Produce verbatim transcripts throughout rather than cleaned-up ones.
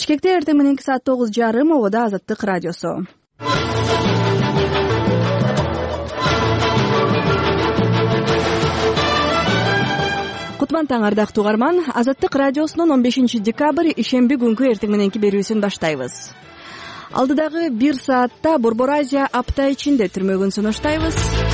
Бишкекте эртең мененки саат тогуз жарым обода Азаттык радиосу. Кутман таң ардактуу угарман, Азаттык радиосунун он бешинчи декабрь ишемби күнкү эртең мененки берүүсүн баштайбыз. Алдыдагы бир саатта Борбор Азия апта ичинде түрмөгүн сунуштайбыз.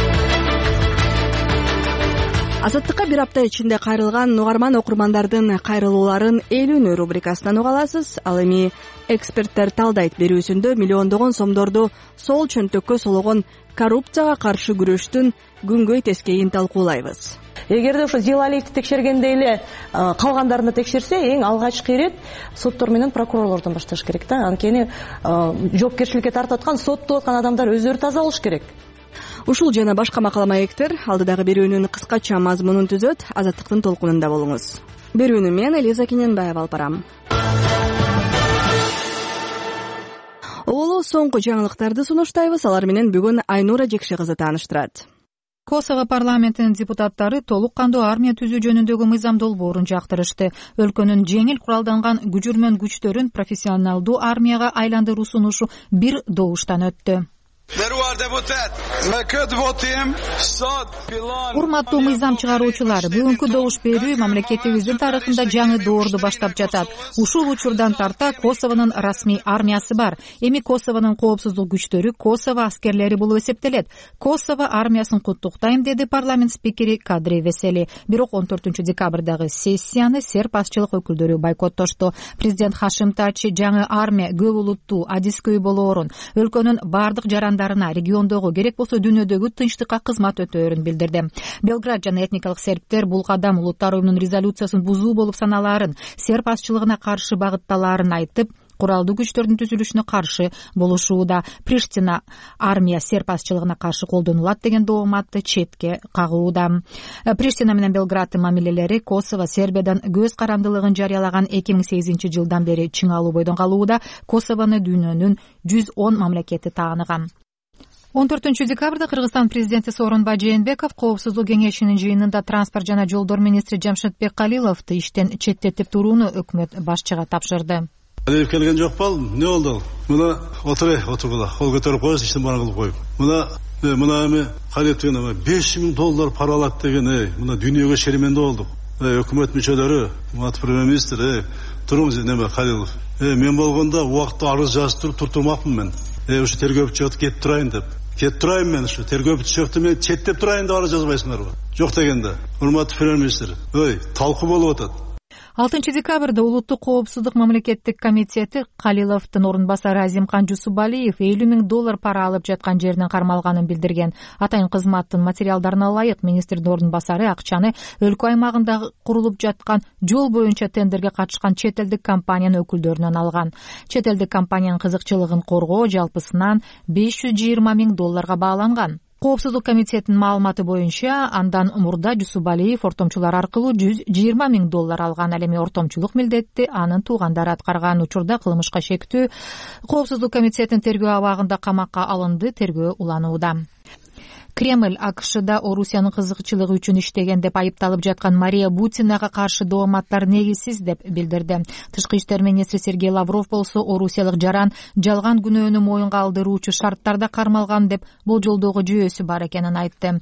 Азаттыкка бир апта ичинде кайрылган угарман окурмандардын кайрылууларын элүүнү рубрикасынан уга аласыз. Ал эми эксперттер талдайт берүүсүндө миллиондогон сомдорду сол чөнтөккө сологон коррупцияга каршы күрөштүн күнгөй тескейин талкуулайбыз. Эгерде ошо Зилалиевди текшергенде эле калгандарына текшерсе, эң алгачкы ирет соттор менен прокурорлордон башташ керек да. Анткени жоопкерчиликке тартып аткан, соттоп аткан адамдар өздөрү таза болуш керек. Ушул жана башка макала маектер алдыдагы берүүнүн кыскача мазмунун түзөт. Азаттыктын толкунунда болуңуз. Берүүнү мен Элиза Кененбаева алып барам. Олу соңку жаңылыктарды сунуштайбыз. Алар менен бүгүн Айнура Жекше кызы тааныштырат. Косово парламентинин депутаттары толук кандуу армия түзүү жөнүндөгү мыйзам долбоорун жактырышты. Өлкөнүн жеңил куралданган күчүрмөн күчтөрүн профессионалдуу армияга айландыруу сунушу бир добуштан өттү. Урматтуу мыйзам чыгаруучулар, бүгүнкү добуш берүү мамлекетибиздин тарыхында жаңы доорду баштап жатат. Ушул учурдан тарта Косовонун расмий армиясы бар. Эми Косовонун коопсуздук күчтөрү Косово аскерлери болуп эсептелет. Косово армиясын куттуктайм, деди парламент спикери Кадри Весели. Бирок он төртүнчү декабрдагы сессияны серб азчылык өкүлдөрү бойкоттошту. Президент Хашим Тачи жаңы армия көп улуттуу, адискөй болоорун, өлкөнүн бардык жарандарына, региондогу, керек болсо дүйнөдөгү тынчтыкка кызмат өтөөрүн билдирди. Белград жана этникалык сербтер бул кадам улуттар уюмунун резолюциясын бузуу болуп саналаарын, серб азчылыгына каршы багытталаарын айтып, куралдуу күчтөрдүн түзүлүшүнө каршы болушууда. Приштина армия серб азчылыгына каршы колдонулат деген дооматты четке кагууда. Приштина менен Белграддын мамилелери Косово Сербиядан көз карандылыгын жарыялаган эки миң сегизинчи жылдан бери чыңалуу бойдон калууда. Косовону дүйнөнүн жүз он мамлекети тааныган. он төртүнчү декабрда Кыргызстан президенти Сооронбай Жээнбеков Коопсуздук кеңешинин жыйынында транспорт жана жолдор министри Жамшитбек Калиловду иштен четтетип турууну өкмөт башчыга тапшырды. Алиев келген жок бал, не болду? Мына отурай, отургула, кол көтөрүп коюш, иштин баарын кылып коюп. Мына мына эми Калиев деген беш миң доллар пара алат деген, эй, мына дүйнөгө шерименде болдук. Эй, өкмөт мүчөлөрү, мына премьер-министр, эй, туруңуз, неме Калилов. Эй, мен болгондо убакытта арыз жазып туруп туртурмакмын мен. Эй, ушу тергөөчү кетип турайын деп. Кетип турайын мен ушу тергөөчү мен четтеп турайын деп арыз жазбайсыңарбы? Жок дегенде. Урматтуу премьер-министр, ой, талкуу болуп атат. алтынчы декабрда улуттук коопсуздук мамлекеттик комитети Калиловдун орун басары Азимкан Жусубалиев элүү миң доллар пара алып жаткан жеринен кармалганын билдирген. Атайын кызматтын материалдарына ылайык министрдин орун басары акчаны өлкө аймагында курулуп жаткан жол боюнча тендерге катышкан чет элдик компаниянын өкүлдөрүнөн алган. Чет элдик компаниянын кызыкчылыгын коргоо жалпысынан беш жүз жыйырма миң долларга бааланган. Коопсуздук комитетинин маалыматы боюнча, андан мурда Жусубалиев ортомчулар аркылуу жүз жыйырма миң доллар алган. Ал эми ортомчулук милдетти анын туугандары аткарган. Учурда кылмышка шектүү Коопсуздук комитетинин тергөө абагында камакка алынды, тергөө уланууда. Кремль АКШда Орусиянын кызыкчылыгы үчүн иштеген деп айыпталып жаткан Мария Бутинага каршы дооматтар негизсиз деп билдирди. Тышкы иштер министри Сергей Лавров болсо орусиялык жаран жалган күнөөнү моюнга алдыруучу шарттарда кармалган деп болжолдоого жүйөсү бар экенин айтты.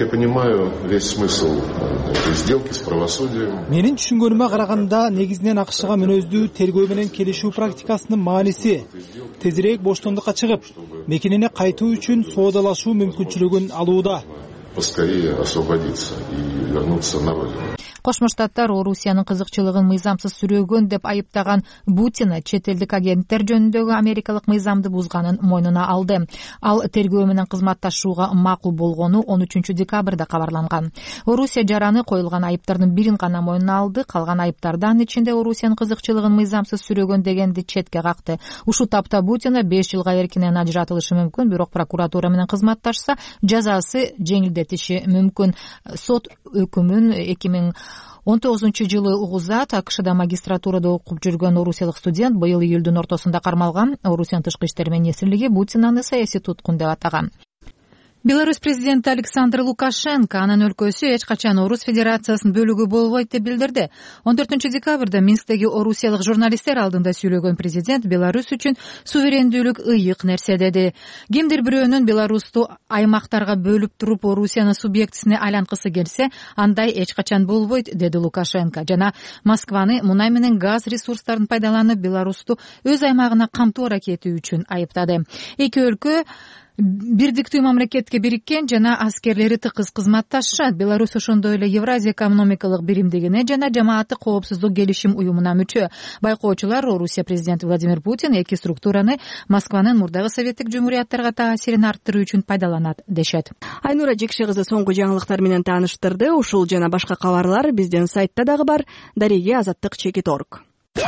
Менин түшүнгөнүмө караганда, негизинен АКШга мүнөздүү тергөө менен келишүү практикасынын мааниси тезирээк боштондукка чыгып, мекенине кайтуу үчүн соодалашуу мүмкүнчүлүгүн алууда. Поскорее освободиться и вернуться на родину. Кошмо Штаттар Орусиянын кызыкчылыгын мыйзамсыз сүрөөгөн деп айыптаган Бутина чет элдик агенттер жөнүндөгү америкалык мыйзамды бузганын мойнуна алды. Ал тергөө менен кызматташууга макул болгону он үчүнчү декабрда кабарланган. Орусия жараны коюлган айыптардын бирин гана мойнуна алды, калган айыптардан ичинде Орусиянын кызыкчылыгын мыйзамсыз сүрөөгөн дегенди четке какты. Ушул тапта Бутина беш жылга эркинен ажыратылышы мүмкүн, бирок прокуратура менен кызматташса жазасы жеңилдетиши мүмкүн. Сот өкүмүн эки миң он тогузунчу жылы угузат. АКШда магистратурада окуп жүргөн орусиялык студент быйыл июлдун ортосунда кармалган. Орусиянын тышкы иштер министрлиги Бутинаны саясий туткун деп атаган. Беларусь президенти Александр Лукашенко анын өлкөсү эч качан Орус Федерациясынын бөлүгү болбойт деп билдирди. он төртүнчү декабрда Минсктеги орусиялык журналисттер алдында сүйлөгөн президент Беларусь үчүн суверендүүлүк ыйык нерсе деди. Кимдир бирөөнүн Беларусту аймактарга бөлүп туруп Орусияны субъектисине айланткысы келсе, андай эч качан болбойт, деди Лукашенко. Жана Москваны мунай менен газ ресурстарын пайдаланып Беларусту өз аймагына камтоо аракети үчүн айыптады. Эки өлкө бирдиктүү мамлекетке бириккен жана аскерлери тыкыз кызматташат. Беларусь ошондой эле Евразия экономикалык биримдигине жана жамааттык коопсуздук келишим уюмуна мүчө. Байкоочулар Орусия президенти Владимир Путин эки структураны Москванын мурдагы советтик жумурияттарга таасирин арттыруу үчүн пайдаланат дешет. Айнура Жекше кызы соңку жаңылыктар менен тааныштырды. Ушул жана башка кабарлар биздин сайтта дагы бар. Дареги азаттык чекит точка орг.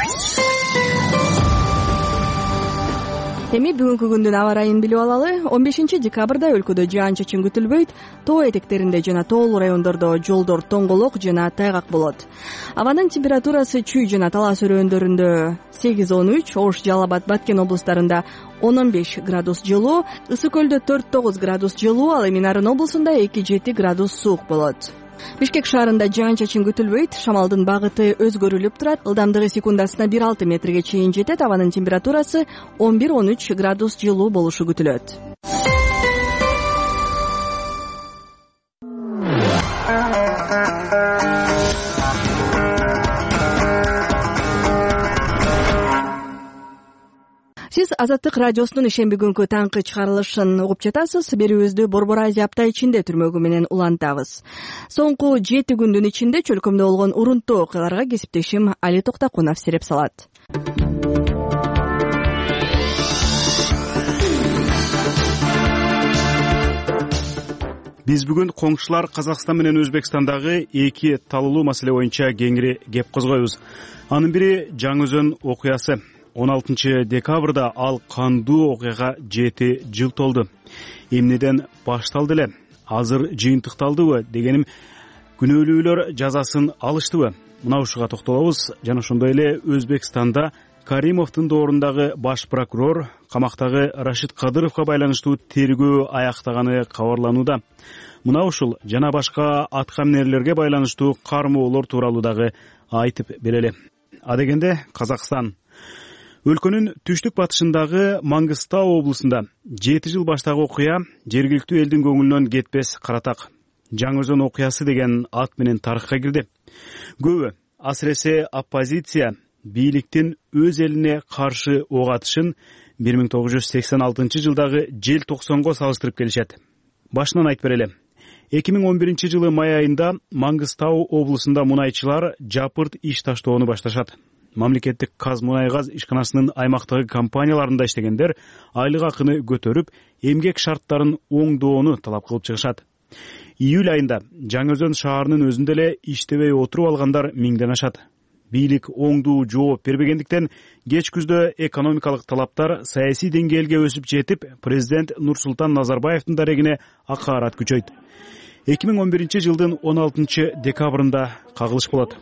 Эми бүгүнкү күндүн аба ырайын билип алалы. он бешинчи декабрда өлкөдө жаан-чачын күтүлбөйт. Тоо этектеринде жана тоолуу райондордо жолдор тоңголок жана тайгак болот. Абанын температурасы Чүй жана Талас өрөөндөрүндө сегиз он үч, Ош, Жалал Абад, Баткен облустарында он он беш градус жылуу, Ысык көлдө төрт тогуз градус жылуу, ал эми Нарын облусунда эки жети градус суук болот. Бишкек шаарында жаан-чачын күтүлбөйт. Шамалдын багыты өзгөрүлүп турат. Ылдамдыгы секундасына бир алты метрге чейин жетет. Абанын температурасы он бир он үч градус жылуу болушу күтүлөт. Сиз Азаттык радиосунун ишемби күнкү таңкы чыгарылышын угуп жатасыз. Берүүбүздү Борбор Азия апта ичинде түрмөгү менен улантабыз. Соңку жети күндүн ичинде чөлкөмдө болгон урунттуу окуяларга кесиптешим Али Токтакунов сереп салат. Биз бүгүн коңшулар Казакстан менен Өзбекстандагы эки талуулуу маселе боюнча кеңири кеп козгойбуз. Анын бири Жаңы Өзөн окуясы. он алтынчы декабрда ал кандуу окуяга жети жыл толду. Эмнеден башталды эле? Азыр жыйынтыкталдыбы дегеним, күнөөлүүлөр жазасын алыштыбы? Мына ушуга токтолобуз. Жана ошондой эле Өзбекстанда Каримовдун доорундагы баш прокурор камактагы Рашид Кадыровго байланыштуу тергөө аяктаганы кабарланууда. Мына ушул жана башка аткаминерлерге байланыштуу кармоолор тууралуу дагы айтып берели. Адегенде Казакстан өлкөнүн түштүк батышындагы Маңгыстау облусунда жети жыл баштагы окуя жергиликтүү элдин көңүлүнөн кетпес каратак. Жаңы Өзөн окуясы деген ат менен тарыхка кирди. Көбү, асыресе оппозиция, бийликтин өз элине каршы ок атышын бир миң тогуз жүз сексен алтынчы жылдагы жел токсонго салыштырып келишет. Башынан айтып берели. эки миң он биринчи жылы май айында Маңгыстау облусунда мунайчылар жапырт иш таштоону башташат. Мамлекеттик Казмунайгаз ишканасынын аймактагы компанияларында иштегендер айлык акыны көтөрүп, эмгек шарттарын оңдоону талап кылып чыгышат. Июль айында Жаңы Өзөн шаарынын өзүндө эле иштебей отуруп алгандар миңден ашат. Бийлик оңдуу жооп бербегендиктен кеч күздө экономикалык талаптар саясий деңгээлге өсүп жетип, президент Нурсултан Назарбаевдин дарегине акаарат күчөйт. эки миң он биринчи жылдын он алтынчы декабрында кагылыш болот.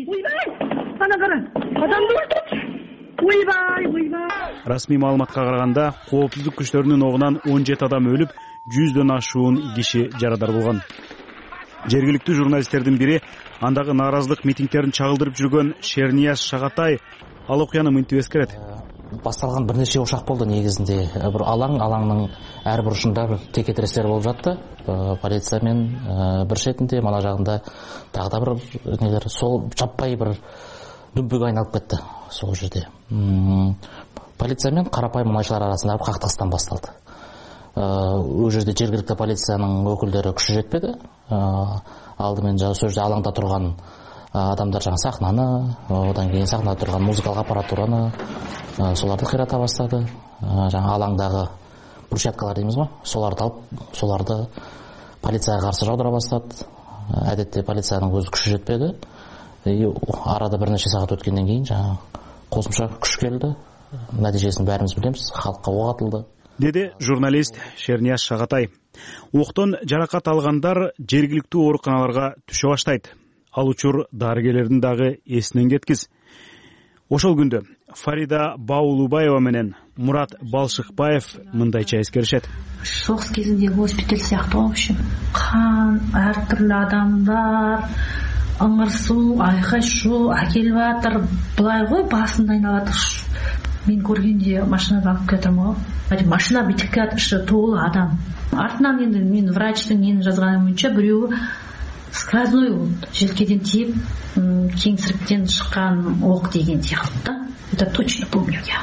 Расмий маалыматка караганда, коопсуздук күчтөрүнүн огунан он жети адам өлүп, жүздөн ашуун киши жарадар болгон. Жергиликтүү журналисттердин бири андагы нааразылык митингтерин чагылдырып жүргөн Шернияз Шагатай ал окуяны мынтип эскерет. Басталган бир нече ушак болду негизинде. Бир алаң, алаңдын ар бурушунда бир текетирестер болуп жатты. Полиция менен бир шетинде, мана жагында дагы да бир нелер, сол жаппай бир дүмпүгө айналып кетти сол жерде. Полиция менен карапайым мунайчылар арасында бир кактыгыстан басталды. Ол жерде жергиликтүү полициянын өкүлдөрү күчү жетпеди. Алдымен жаңа сол жерде алаңда турган адамдар жаңа сахнаны, одан кийин сахнада турган музыкалык аппаратураны соларды кыйрата баштады. Жаңа алаңдагы брусчаткалар деймиз го, соларды алып, соларды полицияга каршы жаудыра баштады. Адетте полициянын өзү күчү жетпеди. Арада бир нече саат өткөндөн кийин жаңа косумча күч келди. Натыйжесин баарыбыз билебиз, халкка ок атылды, деди журналист Шернияз Шагатай. Октон жаракат алгандар жергиликтүү ооруканаларга түшө баштайт. Ал учур дарыгерлердин дагы эсинен кеткиз. Ошол күндө Фарида Баулубаева менен Мурат Балшыкбаев мындайча эскеришет. Соғыс кезіндегі госпиталь сияқты, в общем, қан, әртүрлі адамдар, ыңырсу, айқай шу, әкеліп жатыр, былай ғой, басында айналады. Мен көргенде машинада алып кетірмін ғой. Машина бітіп кетті, толы адам. Артынан енді мен врачтың нені жазғаны бойынша біреуі сквозной болды. Желкеден тиіп, кеңсіріктен шыққан оқ деген сияқты. Это точно помню я.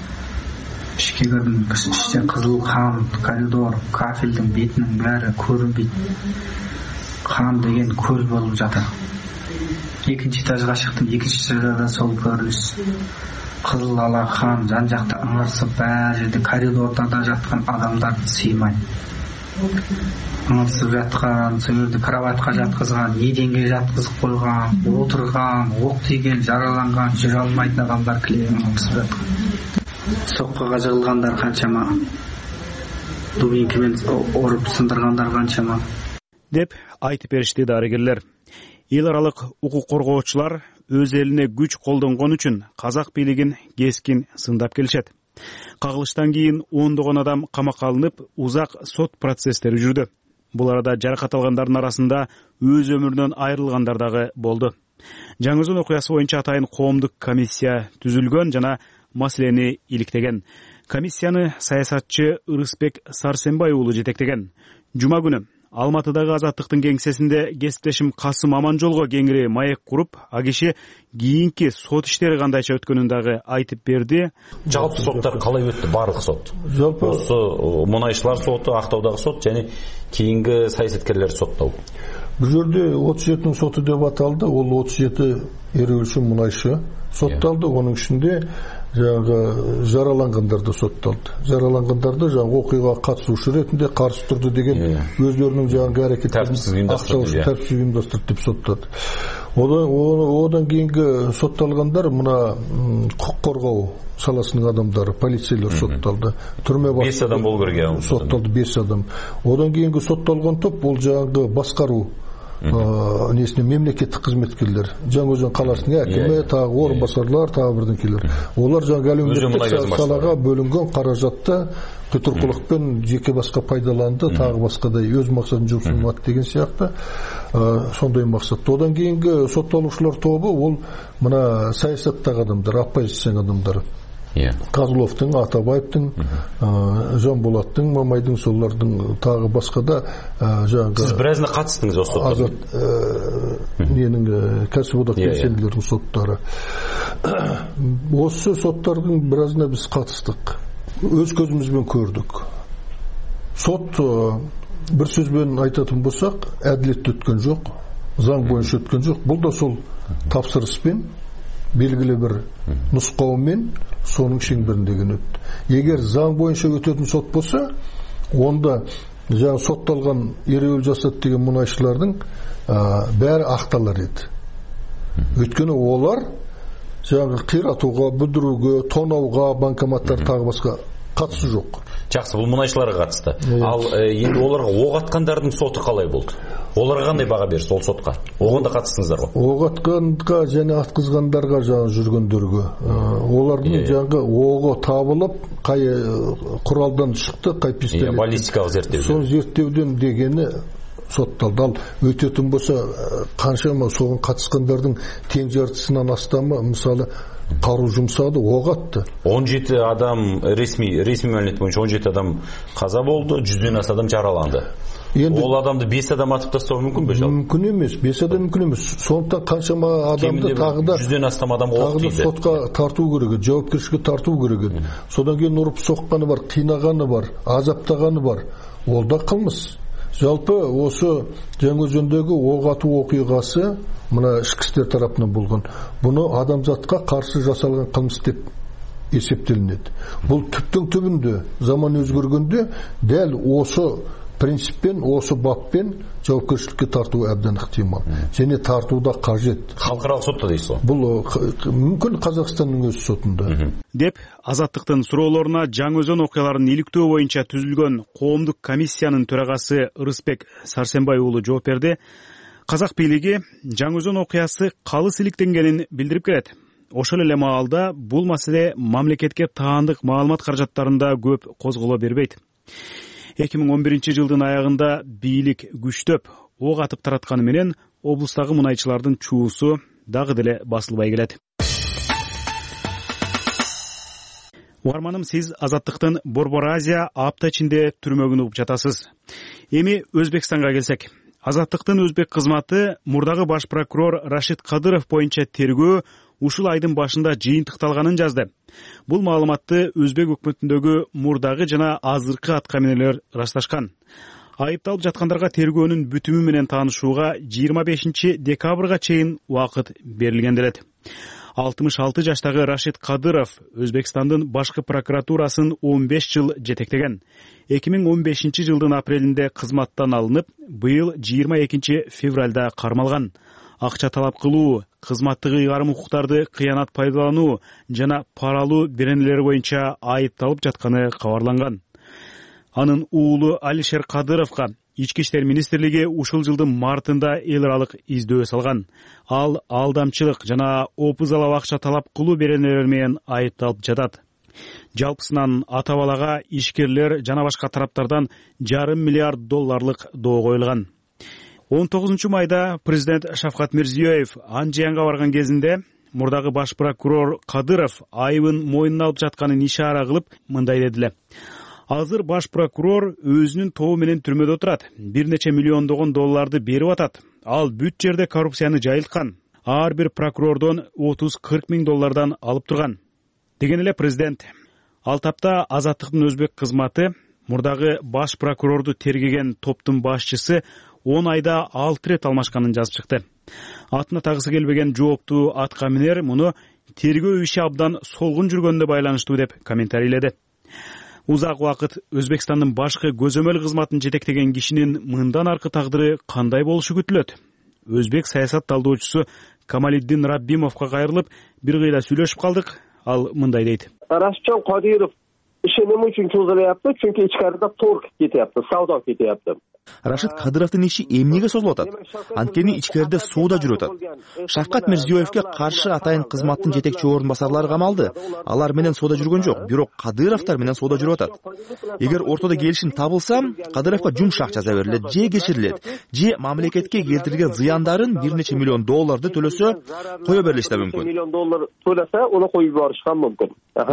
Ішке кірдім, іштен қызыл қан, коридор, кафельдің бетінің бәрі көрінбейді. Қан деген көл болып жатыр. Екінші этажға шықтым, екінші этажда сол көрініс. Қызыл ала қан, жан жақта ыңырсып, бәрі жерде коридорда да жатқан адамдарды сыймай. Ыңырсып жатқан, сол жерде кроватқа жатқызған, еденге жатқызып қойған, отырған, оқ тиген, жараланған, жүре алмайтын адамдар кілең ыңырсып жатқан. Соққыға жығылғандар қаншама, дубинкімен ұрып сындырғандар қаншама деп айтып беришти дарыгерлер. Эл аралык укук коргоочулар өз элине күч колдонгон үчүн казак бийлигин кескин сындап келишет. Кагылыштан кийин ондогон адам камакка алынып, узак сот процесстери жүрдү. Бул арада жаракат алгандардын арасында өз өмүрүнөн айрылгандар дагы болду. Жаңы-Өзөн окуясы боюнча атайын коомдук комиссия түзүлгөн жана маселени иликтеген. Комиссияны саясатчы Ырысбек Сарсенбай уулу жетектеген. Жума күнү Алматыдагы Азаттыктын кеңсесинде кесиптешим Касым Аманжолго кеңири маек куруп, а киши кийинки сот иштери кандайча өткөнүн дагы айтып берди. Жалпы соттар калай өттү, барлык сот? Жалпы осы мунайчылар соту, Актаудагы сот жана кийинки саясаткерлер соттау. Бул жерде отуз жетинин соту деп аталды. Ол отуз жети эрүүчү мунайчы сотталды. Онун ичинде жаңағы жараланғандарды сотталды. Жараланғандарды жаңағы окуяга катышуучу ретинде каршы турду деген өздөрүнүн жаңағы аракеттерин акчалык тартип уюмдастырды деп соттады. Одан одан кийинки сотталгандар мына укук коргоо саласынын адамдары, полицейлер сотталды. Түрмө беш адам болу керек. Сотталды беш адам. Одан кийинки сотталган топ бул жаңағы баскаруу несіне мемлекеттік қызметкерлер, Жаңы-Өзөн қаласының әкімі, тағы орынбасарлар, тағы бірдеңкелер. Олар жаңағы әлеуметтік салаға бөлінген қаражатты құтырқылықпен жеке басқа пайдаланды, тағы басқадай өз мақсатын жұмсамады деген сияқты сондай мақсат. Одан кейінгі сотталушылар тобы ол мына саясаттағы адамдар, оппозицияның адамдары. Козловтың, Атабаевтың, Жанболаттың, Мамайдың, солардың тағы басқада Сіз біразына қатыстыңыз осы соттарға? Азат ненің кәсіподақ белсенділердің соттары. Осы соттардың біразына біз қатыстық. Өз көзімізбен көрдік. Сот бір сөзбен айтатын болсақ, әділетті өткен жоқ, заң бойынша өткен жоқ. Бұл да сол тапсырыспен белгілі бір нұсқаумен соның шеңберіндегі өтті. Егер заң бойынша өтетін сот болса, онда жаңа сотталған ереуіл жасады деген мұнайшылардың бәрі ақталар еді. Өйткені олар жаңағы қиратуға, бүлдіруге, тонауға, банкоматтар тағы басқа қатысы жоқ. Жақсы, бұл мұнайшыларға қатысты. Ал енді оларға оқ атқандардың соты қалай болды? Оларға қандай баға берсіз ол сотқа? Оған да қатыстыңыздар ғой? Оқ атқанға және атқызғандарға жаңа жүргендерге. Олардың жаңағы оғы табылып, қай құралдан шықты, қай пистолет. Баллистикалық зерттеуден. Сол зерттеуден дегені сотталды. Ал өтетін болса, қаншама соған қатысқандардың тең жартысынан астамы, мысалы, қару жұмсады, оқ атты. он жеті адам, ресми ресми мәлімет бойынша он жеті адам қаза болды, жүзден аса адам жараланды. Енді, ол адамды бес адам атып тастау мүмкін бе? Мүмкін емес, бес адам мүмкін емес. Сондықтан қаншама адамды тағы да жүзден астам адам оқ тиді. Сотқа тарту керек, жауапкершілікке тарту керек. Содан кейін ұрып соққаны бар, қинағаны бар, азаптағаны бар. Ол да қылмыс. Жалпы осы Жаңы-Өзөндегі оқ ату оқиғасы мына ішкі істер тарапынан болған. Бұны адамзатқа қарсы жасалған қылмыс деп есептелінеді. Бұл түптің түбінде заман өзгергенде дәл осы принциппен, осы баппен жауапкершілікке тарту әбден ықтимал. Және тартуда қажет. Халықаралық сотта дейсіз ғой? Бұл мүмкін Қазақстанның өз сотында. Деп Азаттыктын суроолоруна Жаңы-Өзөн окуяларын иликтөө боюнча түзүлгөн коомдук комиссиянын төрагасы Ырысбек Сарсенбай уулу жооп берди. Казак бийлиги Жаңы-Өзөн окуясы калыс иликтенгенин билдирип келет. ошол эле маалда бул маселе мамлекетке таандык маалымат каражаттарында көп козголо бербейт. эки миң он биринчи жылдын аягында бийлик күчтөп ок атып таратканы менен облустагы мунайчылардын чуусу дагы деле басылбай келет. Угарманым, сиз Азаттыктын Борбор Азия апта ичинде түрмөгүн угуп жатасыз. Эми Өзбекстанга келсек, Азаттыктын өзбек кызматы мурдагы баш прокурор Рашид Кадыров боюнча тергөө ушул айдын башында жыйынтыкталганын жазды. Бул маалыматты өзбек өкмөтүндөгү мурдагы жана азыркы аткаминерлер ырасташкан. Айыпталып жаткандарга тергөөнүн бүтүмү менен таанышууга жыйырма бешинчи декабрга чейин убакыт берилген делет. алтымыш алты жаштагы Рашид Кадыров Өзбекстандын башкы прокуратурасын он беш жыл жетектеген. эки миң он бешинчи жылдын апрелинде кызматтан алынып, быйыл жыйырма экинчи февралда кармалган. Акча талап кылуу, кызматтык ыйгарым укуктарды кыянат пайдалануу жана паралуу беренелери боюнча айыпталып жатканы кабарланган. Анын уулу Алишер Кадыровго Ички иштер министрлиги ушул жылдын мартында эл аралык издөө салган. Ал алдамчылык жана опузалап акча талап кылуу беренелери менен айыпталып жатат. Жалпысынан ата балага ишкерлер жана башка тараптардан жарым миллиард долларлык доо коюлган. он тогузунчу майда президент Шавкат Мирзиёев Анжиянга барган кезинде мурдагы баш прокурор Кадыров айыбын мойнуна алып жатканын ишара кылып мындай дедиле. Азыр баш прокурор өзүнүн тобу менен түрмөдө отурат. Бир нече миллиондогон долларды берип атат. Ал бүт жерде коррупцияны жайылткан. Ар бир прокурордон отуз кырк миң доллардан алып турган. Деген эле президент. Ал тапта Азаттыктын өзбек кызматы мурдагы баш прокурорду тергеген топтун башчысы он айда алты рет алмашканын жазып чыкты. Атына тагысы келбеген жооптуу аткаминер муну тергөө иши абдан солгун жүргөнүнө байланыштуу деп комментарийледи. Узак убакыт Өзбекстандын башкы көзөмөл кызматын жетектеген кишинин мындан аркы тагдыры кандай болушу күтүлөт? Өзбек саясат талдоочусу Камалиддин Раббимовго кайрылып, бир кыйла сүйлөшүп калдык. Ал мындай дейт. Рашидjon Qodirov ishi nima uchun cho'zilyapti? Chunki ichkarida torg ketyapti, savdo ketyapti. Рашид Кадыровдун иши эмнеге созулуп атат? Анткени ичкерде сууда жүрүп атат. Шавкат Мирзиёевге каршы атайын кызматтын жетекчи орун басарлары камалды. Алар менен сууда жүргөн жок, бирок Кадыровдор менен сууда жүрүп атат. Эгер ортодо келишим табылса, Кадыровго жумшак жаза берилет, же кечирилет, же мамлекетке келтирилген зыяндарын бир нече миллион долларды төлөсө, кое берилиши да мүмкүн. Миллион доллар төлөсө, уну коюп юборушкан мүмкүн.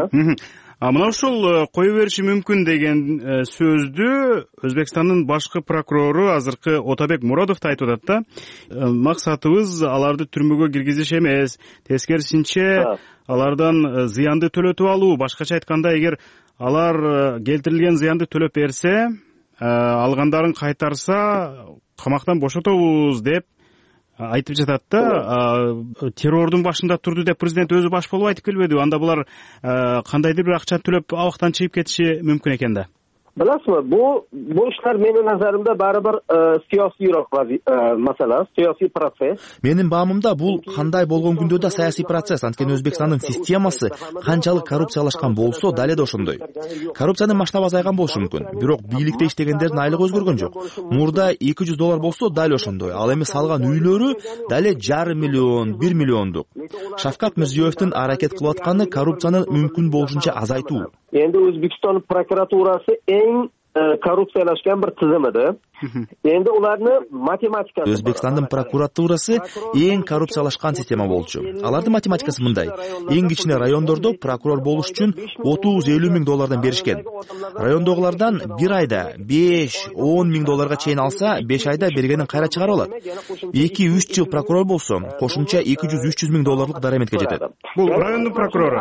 А мына ушул кое бериши мүмкүн деген сөздү Өзбекстандын башкы прокурору азыркы Отабек Мурадов да айтып атат да. Максатыбыз аларды түрмөгө киргизиш эмес, тескерисинче алардан зыянды төлөтүп алуу. Башкача айтканда, эгер алар келтирилген зыянды төлөп берсе, алгандарын кайтарса, камактан бошотобуз деп айтып жатат да. Террордун башында турду деп президент өзү баш болуп айтып келбеди. Анда булар кандайдыр бир акча төлөп абактан чыгып кетиши мүмкүн экен да. Bilasizmi, bu bu ishlar meni nazarimda baribir siyosiy masala, siyosiy proses. Менин баамымда бул кандай болгон күндө да саясий процесс. Анткени Өзбекстандын системасы канчалык коррупциялашкан болсо, дале да ошондой. Коррупциянын масштабы азайган болушу мүмкүн, бирок бийликте иштегендердин айлыгы өзгөргөн жок. Мурда эки жүз доллар болсо, дале ошондой. Ал эми салган үйлөрү дале жарым миллион, бир миллиондук. Шавкат Мирзиёевдин аракет кылып атканы коррупцияны мүмкүн болушунча азайтуу. Endi O'zbekiston prokuraturasi eng korrupsiyalashgan bir tizim edi. Endi ularni matematikasi. Өзбекстандын прокуратурасы эң коррупциялашкан система болчу. Алардын математикасы мындай. Эң кичине райондордо прокурор болуш үчүн отуз элүү миң доллардан беришкен. Райондогулардан бир айда беш он миң долларга чейин алса, беш айда бергенин кайра чыгарып алат. эки үч жыл прокурор болсо, кошумча эки жүз үч жүз миң долларлык дараметке жетет. Бул райондун прокурору.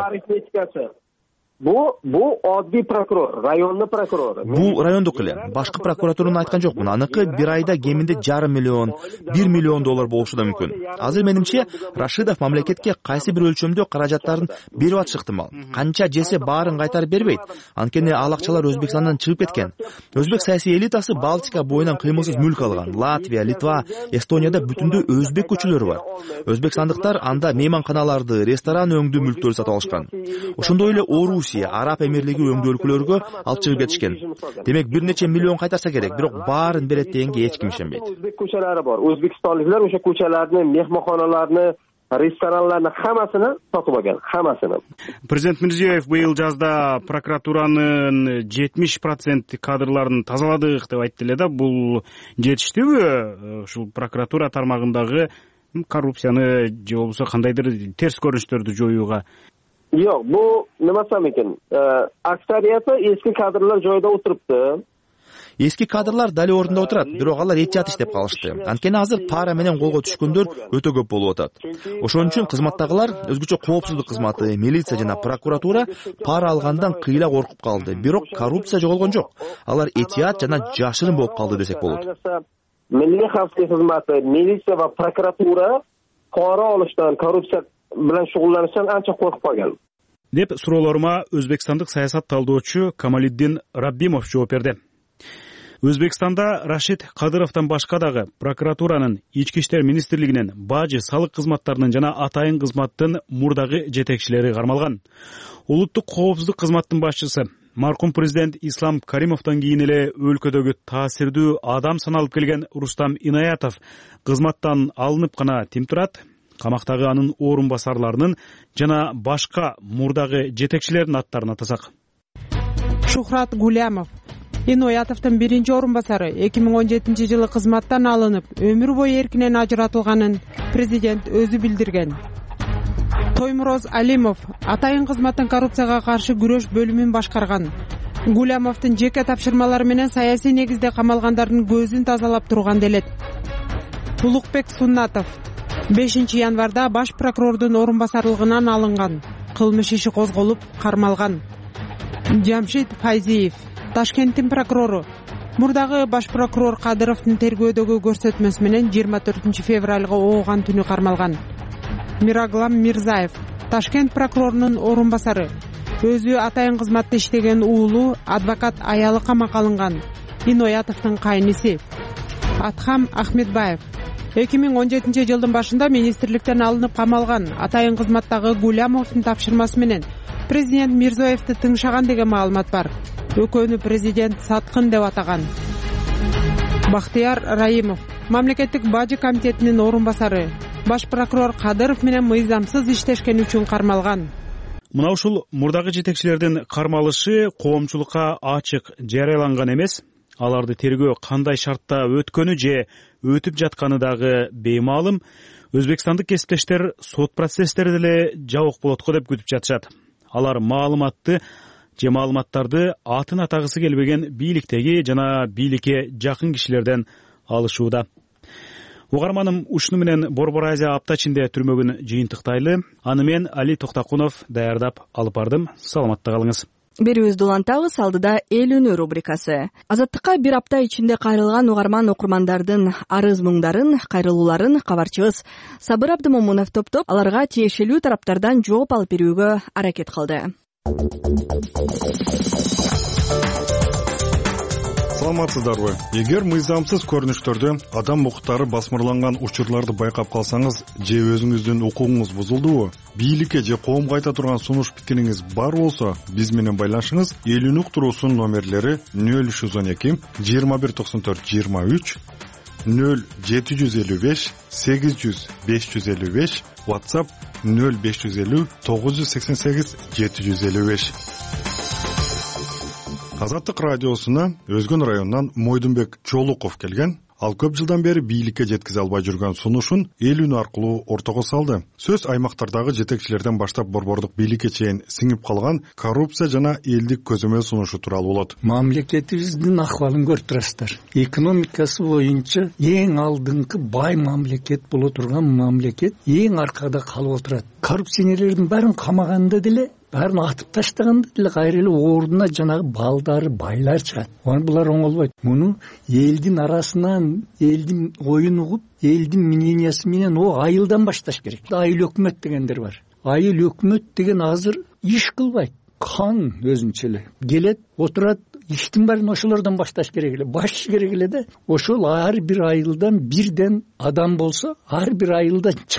Bu bu oddiy prokuror, rayonning prokurori. Bu rayonduk эле. Башкы прокуратураны айткан жокмун. Аныкы бир айда кеминде жарым миллион, бир миллион доллар болушу да мүмкүн. Азыр менимче Рашидов мамлекетке кайсы бир өлчөмдө каражаттарын берип атышы ыктымал. Канча жесе баарын кайтарып бербейт. Анткени ал акчалар Өзбекстандан чыгып кеткен. Өзбек саясий элитасы Балтика боюнан кыймылсыз мүлк алган. Латвия, Литва, Эстонияда бүтүндө өзбек көчөлөрү бар. Өзбекстандыктар анда мейманканаларды, ресторан өңдүү мүлктөрү сатып алышкан. Ошондой эле Орусия, Араб эмирлиги өңдүү өлкөлөргө алып чыгып кетишкен. Демек бир нече миллион кайтарса керек, бирок баарын берет дегенге эч ким ишенбейт. O'zbek ko'chalari bor. O'zbekistonliklar o'sha ko'chalarni, mehmonxonalarni restoranlarning hammasini sotib olgan, hammasini. Prezident Mirziyoyev быйыл жазда прокуратуранын жетимиш процент кадрларын тазаладык деп айтты эле да. Бул жетиштүүбү ушул прокуратура тармагындагы коррупцияны же болбосо кандайдыр терс көрүнүштөрдү жоюуга? Yo'q, bu nima desam ekan? Aksariyati eski kadrlar joyida o'tiribdi. Эски кадрлар дали ордунда отурат, бирок алар эч жат иштеп калышты. Анткени азыр пара менен колго түшкөндөр өтө көп болуп атат. Ошон үчүн кызматтагылар, өзгөчө коопсуздук кызматы, милиция жана прокуратура пара алгандан кыйла коркуп калды. Бирок коррупция жоголгон жок. Алар этият жана жашырын болуп калды десек болот. Milliy xavfsizlik xizmati, militsiya va prokuratura pora olishdan, korrupsiya bilan shug'ullanishdan ancha qo'rqib qolgan. Деп суроолорума өзбекстандык саясат талдоочу Камалиддин Раббимов жооп берди. Өзбекстанда Рашид Кадыровдон башка дагы прокуратуранын, ички иштер министрлигинин, бажы, салык кызматтарынын жана атайын кызматтын мурдагы жетекчилери кармалган. Улуттук коопсуздук кызматтын башчысы маркум президент Ислам Каримовдон кийин эле өлкөдөгү таасирдүү адам саналып келген Рустам Инаятов кызматтан алынып гана тим турат. Камактагы анын орун басарларынын жана башка мурдагы жетекчилердин аттарын атасак. Шухрат Гулямов Иноятовдун биринчи орун басары эки миң он жетинчи жылы кызматтан алынып, өмүр бою эркинен ажыратылганын президент өзү билдирген. Тоймуроз Алимов атайын кызматтын коррупцияга каршы күрөш бөлүмүн башкарган. Гулямовдун жеке тапшырмалары менен саясий негизде камалгандардын көзүн тазалап турган делет. Улукбек Суннатов бешинчи январда баш прокурордун орун басарлыгынан алынган. Кылмыш иши козголуп, кармалган. Жамшид Файзиев Ташкенттин прокурору мурдагы баш прокурор Кадыровдун тергөөдөгү көрсөтмөсү менен жыйырма төртүнчү февралга ооган түнү кармалган. Мираглам Мирзаев Ташкент прокурорунун орун басары өзү атайын кызматта иштеген уулу адвокат аялы камакка алынган. Иноятовдун кайниси Атхам Ахмедбаев эки миң он жетинчи жылдын башында министрликтен алынып камалган. Атайын кызматтагы Гулямовдун тапшырмасы менен президент Мирзиёевди тыңшаган деген маалымат бар. Өкөнү президент саткын деп атаган. Бахтияр Раимов мамлекеттик бажы комитетинин орун басары баш прокурор Кадыров менен мыйзамсыз иштешкен үчүн кармалган. Мына ушул мурдагы жетекчилердин кармалышы коомчулукка ачык жарыяланган эмес. Аларды тергөө кандай шартта өткөнү же өтүп жатканы дагы беймаалым. Өзбекстандык кесиптештер сот процесстери деле жабык болот го деп күтүп жатышат. Алар маалыматты же маалыматтарды атын атагысы келбеген бийликтеги жана бийликке жакын кишилерден алышууда. Угарманым ушуну менен Борбор Азия апта ичинде түрмөгүн жыйынтыктайлы. Аны мен Али Токтакунов даярдап алып бардым. Саламатта калыңыз. Берүүбүздү улантабыз. Алдыда эл үнү рубрикасы. Азаттыкка бир апта ичинде кайрылган угарман окурмандардын арыз муңдарын, кайрылууларын кабарчыбыз Сабыр Абдымомунов топтоп, аларга тиешелүү тараптардан жооп алып берүүгө аракет кылды. Саламатсыздарбы? Эгер мыйзамсыз көрүнүштөрдө адам укуктары басмырланган учурларды байкап калсаңыз же өзүңүздүн укугуңуз бузулдубу, бийликке же коомго айта турган сунуш пикириңиз бар болсо, биз менен байланышыңыз. Эл үнү уктуруусунун номерлери нөл үч жүз он эки жыйырма бир токсон төрт жыйырма үч, нөл жети жүз элүү беш сегиз жүз беш жүз элүү беш, WhatsApp нөл беш жүз элүү тогуз жүз сексен сегиз жети жүз элүү беш. Азаттык радиосуна Өзгөн районунан Мойдунбек Чолуков келген. Ал көп жылдан бери бийликке жеткизе албай жүргөн сунушун эл үнү аркылуу ортого салды. Сөз аймактардагы жетекчилерден баштап борбордук бийликке чейин сиңип калган коррупция жана элдик көзөмөл сунушу тууралуу болот. Мамлекетибиздин акыбалын көрүп турасыздар. Экономикасы боюнча эң алдыңкы бай мамлекет боло турган мамлекет эң аркада калып отурат. Коррупционерлердин баарын камаганда деле, баарын атып таштаганда деле кайра эле ордуна жанагы балдары, байлар чыгат. Аны булар оңолбойт. Муну элдин арасынан, элдин оюн угуп, элдин мнениясы менен о айылдан башташ керек. Айыл өкмөт дегендер бар. Айыл өкмөт деген азыр иш кылбайт. Хан өзүнчө эле келет, отурат, иштин баарын ошолордон башташ керек эле, баш керек эле да. Ошол ар бир айылдан бирден адам болсо, ар бир айылдан чыгат.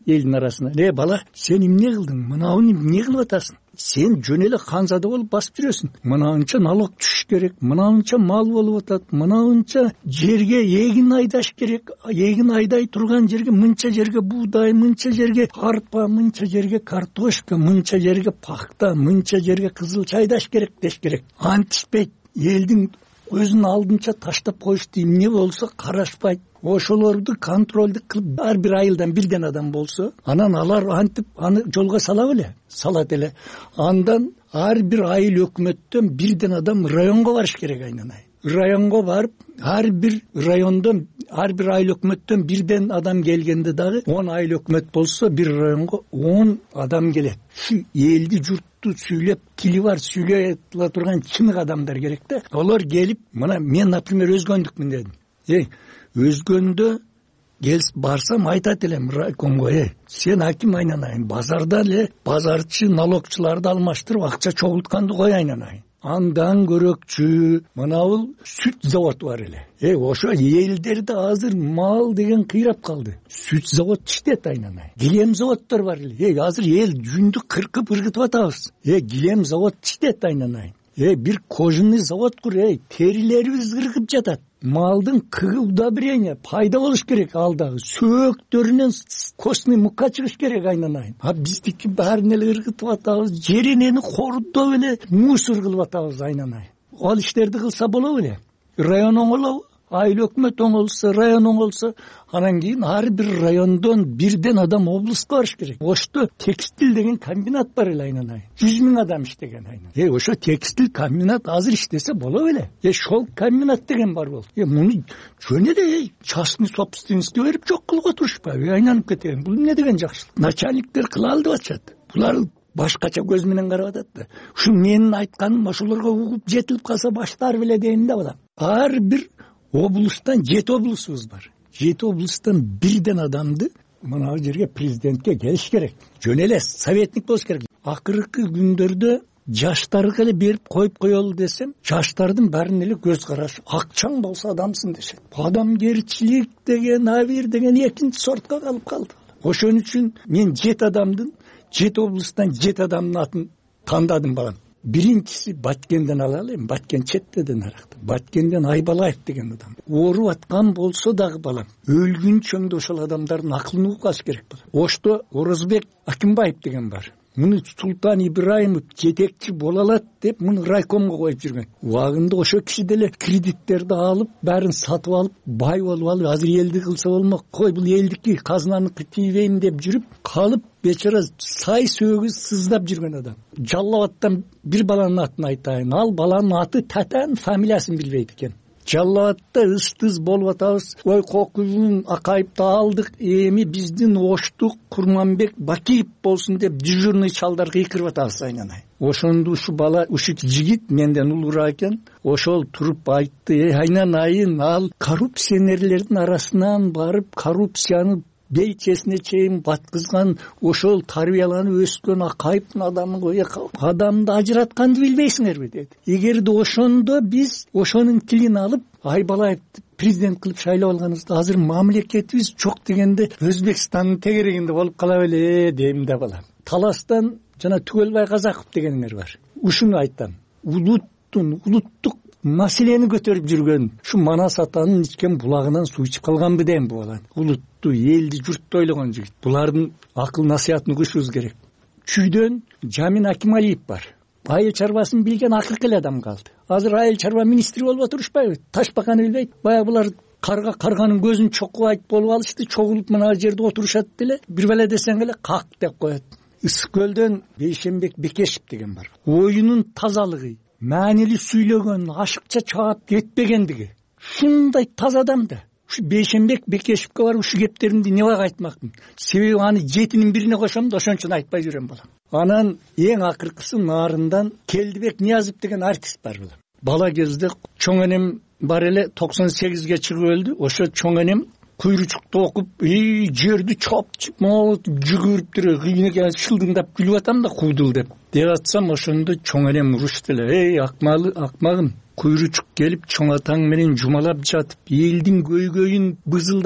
элдин арасына. Э бала, сен эмне кылдың? Мынауну эмне кылып атасың? Сен жөн эле канзада болуп басып жүрөсүң. Мынанча налог түшүш керек, мынанча мал болуп атат, мынанча жерге эгин айдаш керек. Эгин айдай турган жерге мынча жерге буудай, мынча жерге арпа, мынча жерге картошка, мынча жерге пахта, мынча жерге кызылча айдаш керек деш керек. Антишпейт. Элдин өзүнүн алдынча таштап коюшту эмне болсо карашпайт. Ошолорду контролду кылып ар бир айылдан бирден адам болсо, анан алар антип аны жолго сала беле, салат эле. Андан ар бир айыл өкмөттөн бирден адам районго барыш керек айнанай. Районго барып, ар бир райондон, ар бир айыл өкмөттөн бирден адам келгенде дагы он айыл өкмөт болсо, бир районго он адам келет. Şu элди журтту сүйлөп, тили бар сүйлөй ала турган чынык адамдар керек да. Олар келип, мына мен, например, өзгөндүкмүн дедим. Эй, өзгөндө келип барсам айтат элем райкомго, э, сен аким айнанайын, базарда эле базарчы, налогчуларды алмаштырып акча чогултканды кой айнанайын. Андан көрөкчү мынабул сүт заводу бар эле. Э, ошо элдерде азыр мал деген кыйрап калды. Сүт завод иштет айнанай. Килем заводдор бар эле. Э, азыр эл жүндү кыркып ыргытып атабыз. Э, килем завод иштет айнанай. Э, бир кожаный завод кур, э, терилерибиз ыргып жатат. Малдын кыгы удобрение пайда болуш керек алдагы. Сөөктөрүнөн костный мукка чыгыш керек айнанайын. А биздики баарын эле ыргытып атабыз. Жеренени кордоп эле мусор кылып атабыз айнанайын. Ал иштерди кылса болобу эле. Район оңолобу? Айыл өкмөт оңолсо, район оңолсо, анан кийин ар бир райондон бирден адам облуска барыш керек. Ошто текстил деген комбинат бар эле айнанай. жүз миң адам иштеген айнан. Э, ошо текстил комбинат азыр иштесе болобу эле. Э, шолк комбинат деген бар болду. Э, муну жөн эле частный собственностьке берип жок кылып отурушпайбы? Айнанып кетем. Бул эмне деген жакшылык? Начальниктер кыла алды атышат. Булар башкача көз менен карап атат да. Ушу менин айтканым ошолорго угуп жетилип калса баштар беле дейм да балам. Ар бир облустан жети облусубуз бар. Жети облустан бирден адамды мына жерге президентке келиш керек. Жөн эле советник болуш керек. Акыркы күндөрдө жаштарга эле берип коюп коелу десем, жаштардын баарынын эле көз карашы акчаң болсо адамсың дешет. Адамгерчилик деген, абир деген экинчи сортко калып калды. Ошон үчүн мен жети адамдын, жети облустан жети адамдын атын тандадым балам. Биринчиси Баткенден алалы, Баткен четте наракта. Баткенден Айбалаев деген адам. Ооруп аткан болсо дагы балам, өлгүнчөмдө ошол адамдардын акылын угаш керек балам. Ошто Орозбек Акимбаев деген бар. Муну Султан Ибраимов жетекчи боло алат деп муну райкомго коюп жүргөн. Убагында ошо киши деле кредиттерди алып, баарын сатып алып, бай болуп алып, азыр элди кылса болмок, кой бул элдики, казнаныкы тийбейм деп жүрүп калып, бечара сай сөөгү сыздап жүргөн адам. Жаллабаттан бир баланын атын айтайын. Ал баланын аты Татан, фамилиясын билбейт экен. Жаллабатта ыстыз болуп атабыз. Ой кокузун акайыпты алдык. Эми биздин Оштук Курманбек Бакиев болсун деп дежурный чалдар кыйкырып атабыз айнанай. Ошондо ушу бала, ушу жигит менден улуураак экен. Ошол туруп айтты: "Эй айнанайын, ал коррупционерлердин арасынан барып коррупцияны бейчесине чейин баткызган, ошол тарбияланып өскөн Акаевдин адамы го. Адамды ажыратканды билбейсиңерби?" деди. Эгерде ошондо биз ошонун тилин алып Айбалаевди президент кылып шайлап алганыбызда азыр мамлекетибиз жок дегенде Өзбекстандын тегерегинде болуп кала беле дейм да балам. Таластан жана Түгөлбай Казаков дегендер бар. Ушуну айтам. Улуттун, улуттук маселени көтөрүп жүргөн ушу Манас атанын ичкен булагынан суу ичип калганбы дейм бу балам. Улутту, элди, журтту ойлогон жигит. Булардын акыл насыятын угушубуз керек. Чүйдөн Жамин Акималиев бар. Айыл чарбасын билген акыркы эле адам калды. Азыр айыл чарба министри болуп отурушпайбы? Ташбаканы билбейт. Бая булар карга карганын көзүн чокубайт болуп алышты, чогулуп мына жерде отурушат деле. Бир беле десең эле как деп коет. Ысык көлдөн Бейшенбек Бекешев деген бар. Оюнун тазалыгы, маанилүү сүйлөгөн, ашыкча чаап кетпегендиги. Шундай таза адам да. Ушу Бейшенбек Бекешевке барып ушу кептеримди небага айтмакмын. Себеби аны жетинин бирине кошом да ошон үчүн айтпай жүрөм балам. Анан эң акыркысы Нарындан Келдибек Ниязов деген артист бар балам. Бала кезде чоң энем бар эле токсон сегизге чыгып өлдү. Ошо чоң энем куйручукту окуп, "Эй, жерди чапчып, могу жүгүрүп туруп, кийинге шылдыңдап күлүп атам да кудул" деп. Деп атсам ошондо чоң энем урушту эле. "Эй, акмалы, акмагым, куйручук келип чоң атаң менен жумалап жатып, элдин көйгөйүн бызылдашып,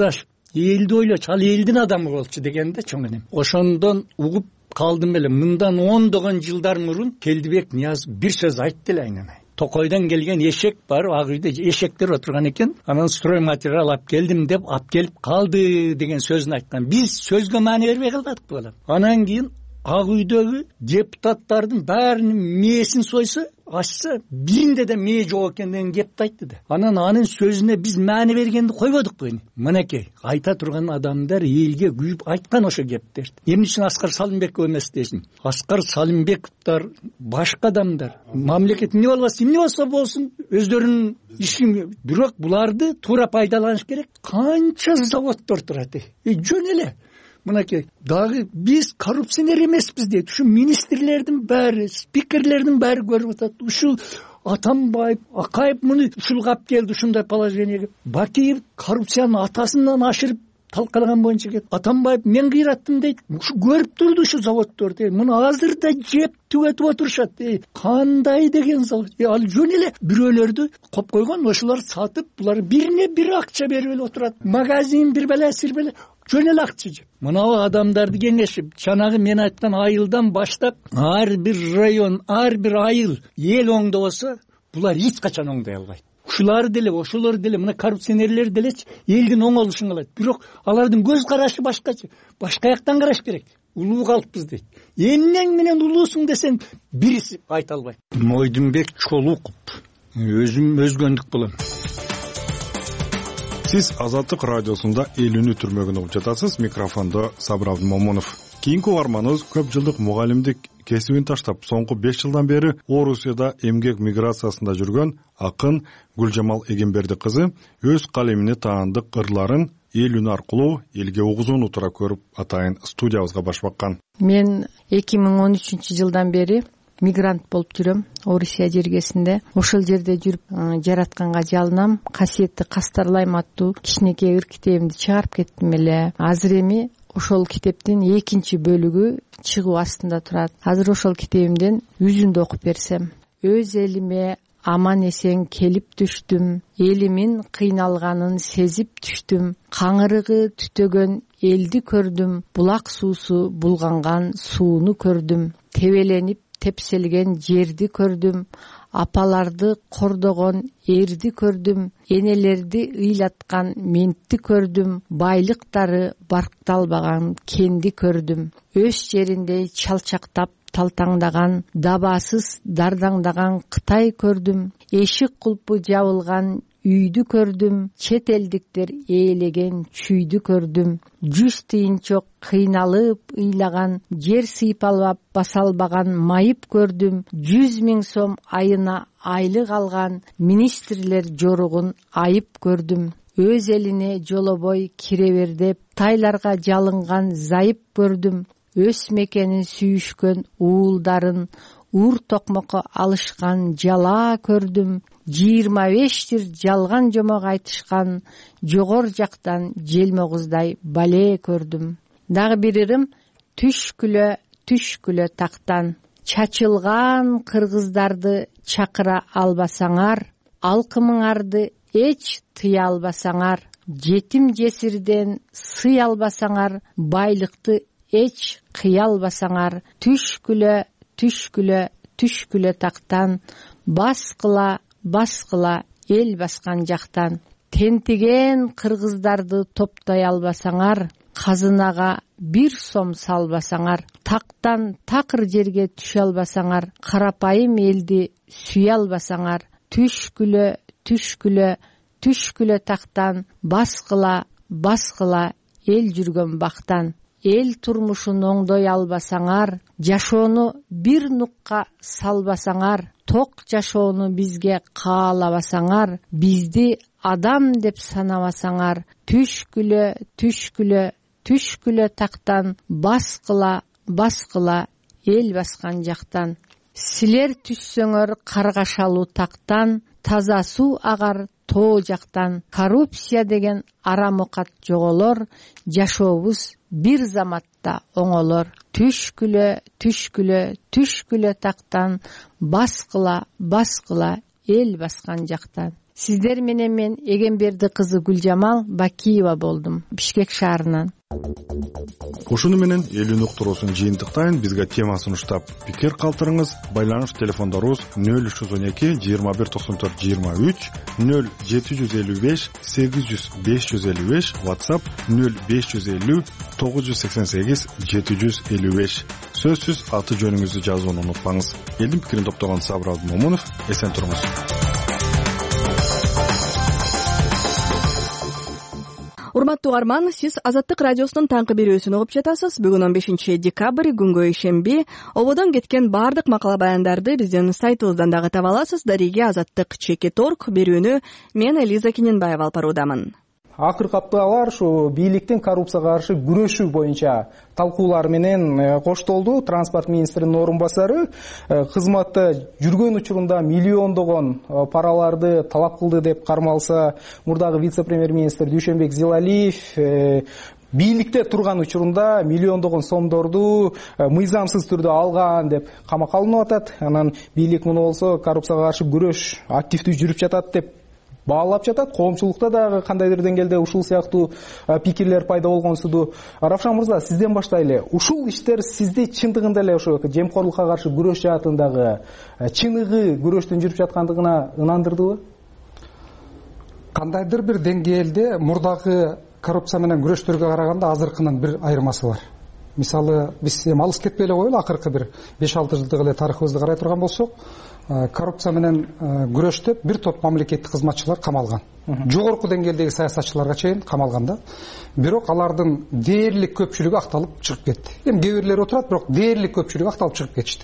элди ойлочу, ал элдин адамы болчу дегенде чоң энем. Ошондон угуп калдым эле. Мындан ондогон жылдар мурун Келдибек Ниязов бир сөз айтты эле айнанай. Токойдон келген эшек бар, ак үйдө эшектер отурган экен. Анан строй материал алып келдим деп алып келип калды деген сөзүн айткан. Биз сөзгө маани бербей калбадык балам. Анан кийин ак үйдөгү депутаттардын баарынын мээсин сойсо, ачса, биринде да мээ жок экен деген кепти айтты да. Анан анын сөзүнө биз маани бергенди койбодук быйны. Мынакей, айта турган адамдар элге күйүп айткан ошо кептерди. Эмне үчүн Аскар Салымбеков эмес дейсиң? Аскар Салымбековдор, башка адамдар, мамлекет эмне болбосун, эмне болсо болсун, өздөрүнүн ишин, бирок буларды туура пайдаланыш керек. Канча заводдор турат. Э, жөн эле. Мынакей, дагы биз коррупционер эмеспиз дейт. Ушу министрлердин баары, спикерлердин баары көрүп атат. Ушул Атамбаев, Акаев муну ушулгап келди, ушундай положениеге. Бакиев коррупциянын атасынан ашырып талкалаган боюнча кет. Атамбаев мен кыйраттым дейт. Ушу көрүп турду ушу заводдорду. Муну азыр да жеп түгөтүп отурушат. Кандай деген завод? Ал жөн эле бирөөлөрдү коп койгон, ошолор сатып, булар бирине бир акча берип эле отурат. Магазин бир беле, сир беле. Жөн эле акча жеп. Мынау адамдарды кеңешип, жанагы мен айткан айылдан баштап, ар бир район, ар бир айыл эл оңдобосо, булар эч качан оңдой албайт. Ушулар деле, ошолор деле, мына коррупционерлер делечи элдин оңолушун кылат. Бирок алардын көз карашы башкача. Башка жактан караш керек. Улуу калыппыз дейт. Эмнең менен улуусуң десең, бириси айта албайт. Мойдунбек Чолуков. Өзүм өзгөндүк болом. Сиз Азаттык радиосунда эл үнү түрмөгүн угуп жатасыз. Микрофондо Сабыр Абдымомунов. Кийинки угарманыбыз көп жылдык мугалимдик кесибин таштап, соңку беш жылдан бери Орусияда эмгек миграциясында жүргөн акын Гүлжамал Эгемберди кызы өз калемине таандык ырларын эл үнү аркылуу элге угузууну туура көрүп атайын студиябызга баш баккан. Мен эки миң он үчүнчү жылдан бери мигрант болуп жүрөм Орусия жергесинде. Ошол жерде жүрүп жаратканга жалынам. Касиетти Кастарлайм аттуу кичинекей ыр китебимди чыгарып кеттим эле. Азыр эми ошол китептин экинчи бөлүгү чыгуу астында турат. Азыр ошол китебимден үзүндү окуп берсем. Өз элиме аман эсен келип түштүм. Элимин кыйналганын сезип түштүм. Каңырыгы түтөгөн элди көрдүм. Булак суусу булганган сууну көрдүм. Тебеленип тепселген жерди көрдүм. Апаларды кордогон эрди көрдүм. Энелерди ыйлаткан ментти көрдүм. Байлыктары баркталбаган кенди көрдүм. Өз жеринде чалчактап талтаңдаган, дабасыз дардаңдаган Кытай көрдүм. Эшик кулпу жабылган үйдү көрдүм. Чет элдиктер ээлеген чүйдү көрдүм. Жүз тыйынчок кыйналып ыйлаган, жер сыйпалап басалбаган майып көрдүм. Жүз миң сом айына айлык алган министрлер жоругун айып көрдүм. Өз элине жолобой кире бер деп тайларга жалынган зайып көрдүм. Өз мекенин сүйүшкөн уулдарын ур токмокко алышкан жала көрдүм. жыйырма бештир жалган жомок айтышкан жогор жактан желмогуздай бале көрдүм. Дагы бир ырым түшкүлө түшкүлө тактан. Чачылган кыргыздарды чакыра албасаңар, алкымыңарды эч тыя албасаңар, жетим жесирден сый албасаңар, байлыкты эч кыя албасаңар, түшкүлө түшкүлө түшкүлө тактан, баскыла баскыла эл баскан жактан. Тентиген кыргыздарды топтой албасаңар, казынага бир сом салбасаңар, тактан такыр жерге түшө албасаңар, карапайым элди сүйө албасаңар, түшкүлө түшкүлө түшкүлө тактан, баскыла баскыла эл жүргөн бактан. Эл турмушун оңдой албасаңар, жашоону бир нукка салбасаңар, ток жашоону бизге каалабасаңар, бизди адам деп санабасаңар, түшкүлө түшкүлө түшкүлө тактан, баскыла баскыла эл баскан жактан. Силер түшсөңөр каргашалуу тактан, таза суу агар тоо жактан. Коррупция деген арамокат жоголор, жашообуз бир заматта оңолор. Түшкүлө түшкүлө түшкүлө тактан, баскыла баскыла эл баскан жактан. Сиздер менен мен Эгемберди кызы Гүлжамал Бакиева болдум, Бишкек шаарынан. Ушуну менен элүүнү уктуруусун жыйынтыктайын. Бизге тема сунуштап пикир калтырыңыз. Байланыш телефондорубуз нөл үч жүз он эки жыйырма бир токсон төрт жыйырма үч, нөл жети жүз элүү беш сегиз жүз беш жүз элүү беш, WhatsApp нөл беш жүз элүү тогуз жүз сексен сегиз жети жүз элүү беш. Сөзсүз аты жөнүңүздү жазууну унутпаңыз. Элдин пикирин топтогон Сабыр Абдымомунов, эсен туруңуз. Урматтуу угарман, сиз Азаттык радиосунун таңкы берүүсүн угуп жатасыз. Бүгүн он бешинчи декабрь, күнгө ишемби. Ободон кеткен бардык макала баяндарды биздин сайтыбыздан дагы таба аласыз. Дареге Азаттык чекит точка орг. Берүүнү мен Элиза Кененбаева алып баруудамын. Акыркы апталар ушу бийликтин коррупцияга каршы күрөшүү боюнча талкуулар менен коштолду. Транспорт министринин орун басары кызматта жүргөн учурунда миллиондогон параларды талап кылды деп кармалса, мурдагы вице-премьер-министр Дүйшөнбек Зилалиев бийликте турган учурунда миллиондогон сомдорду мыйзамсыз түрдө алган деп камакка алынып атат. Анан бийлик муну болсо коррупцияга каршы күрөш активдүү жүрүп жатат деп баалап жатат. Коомчулукта дагы кандайдыр деңгээлде ушул сыяктуу пикирлер пайда болгонсуду. Равшан мырза, сизден баштайлы. Ушул иштер сизди чындыгында эле ошо жемкорлукка каршы күрөш жаатындагы чыныгы күрөштүн жүрүп жаткандыгына ынандырдыбы? Кандайдыр бир деңгээлде мурдагы коррупция менен күрөштөргө караганда азыркынын бир айырмасы бар. Мисалы, биз эми алыс кетпей эле коелу, акыркы бир беш алты жылдык эле тарыхыбызды карай турган болсок, коррупция менен күрөштө бир топ мамлекеттик кызматчылар камалган. Жогорку деңгээлдеги саясатчыларга чейин камалган да. Бирок алардын дээрлик көпчүлүгү акталып чыгып кетти. Эми кээ бирлери отурат, бирок дээрлик көпчүлүгү акталып чыгып кетишти.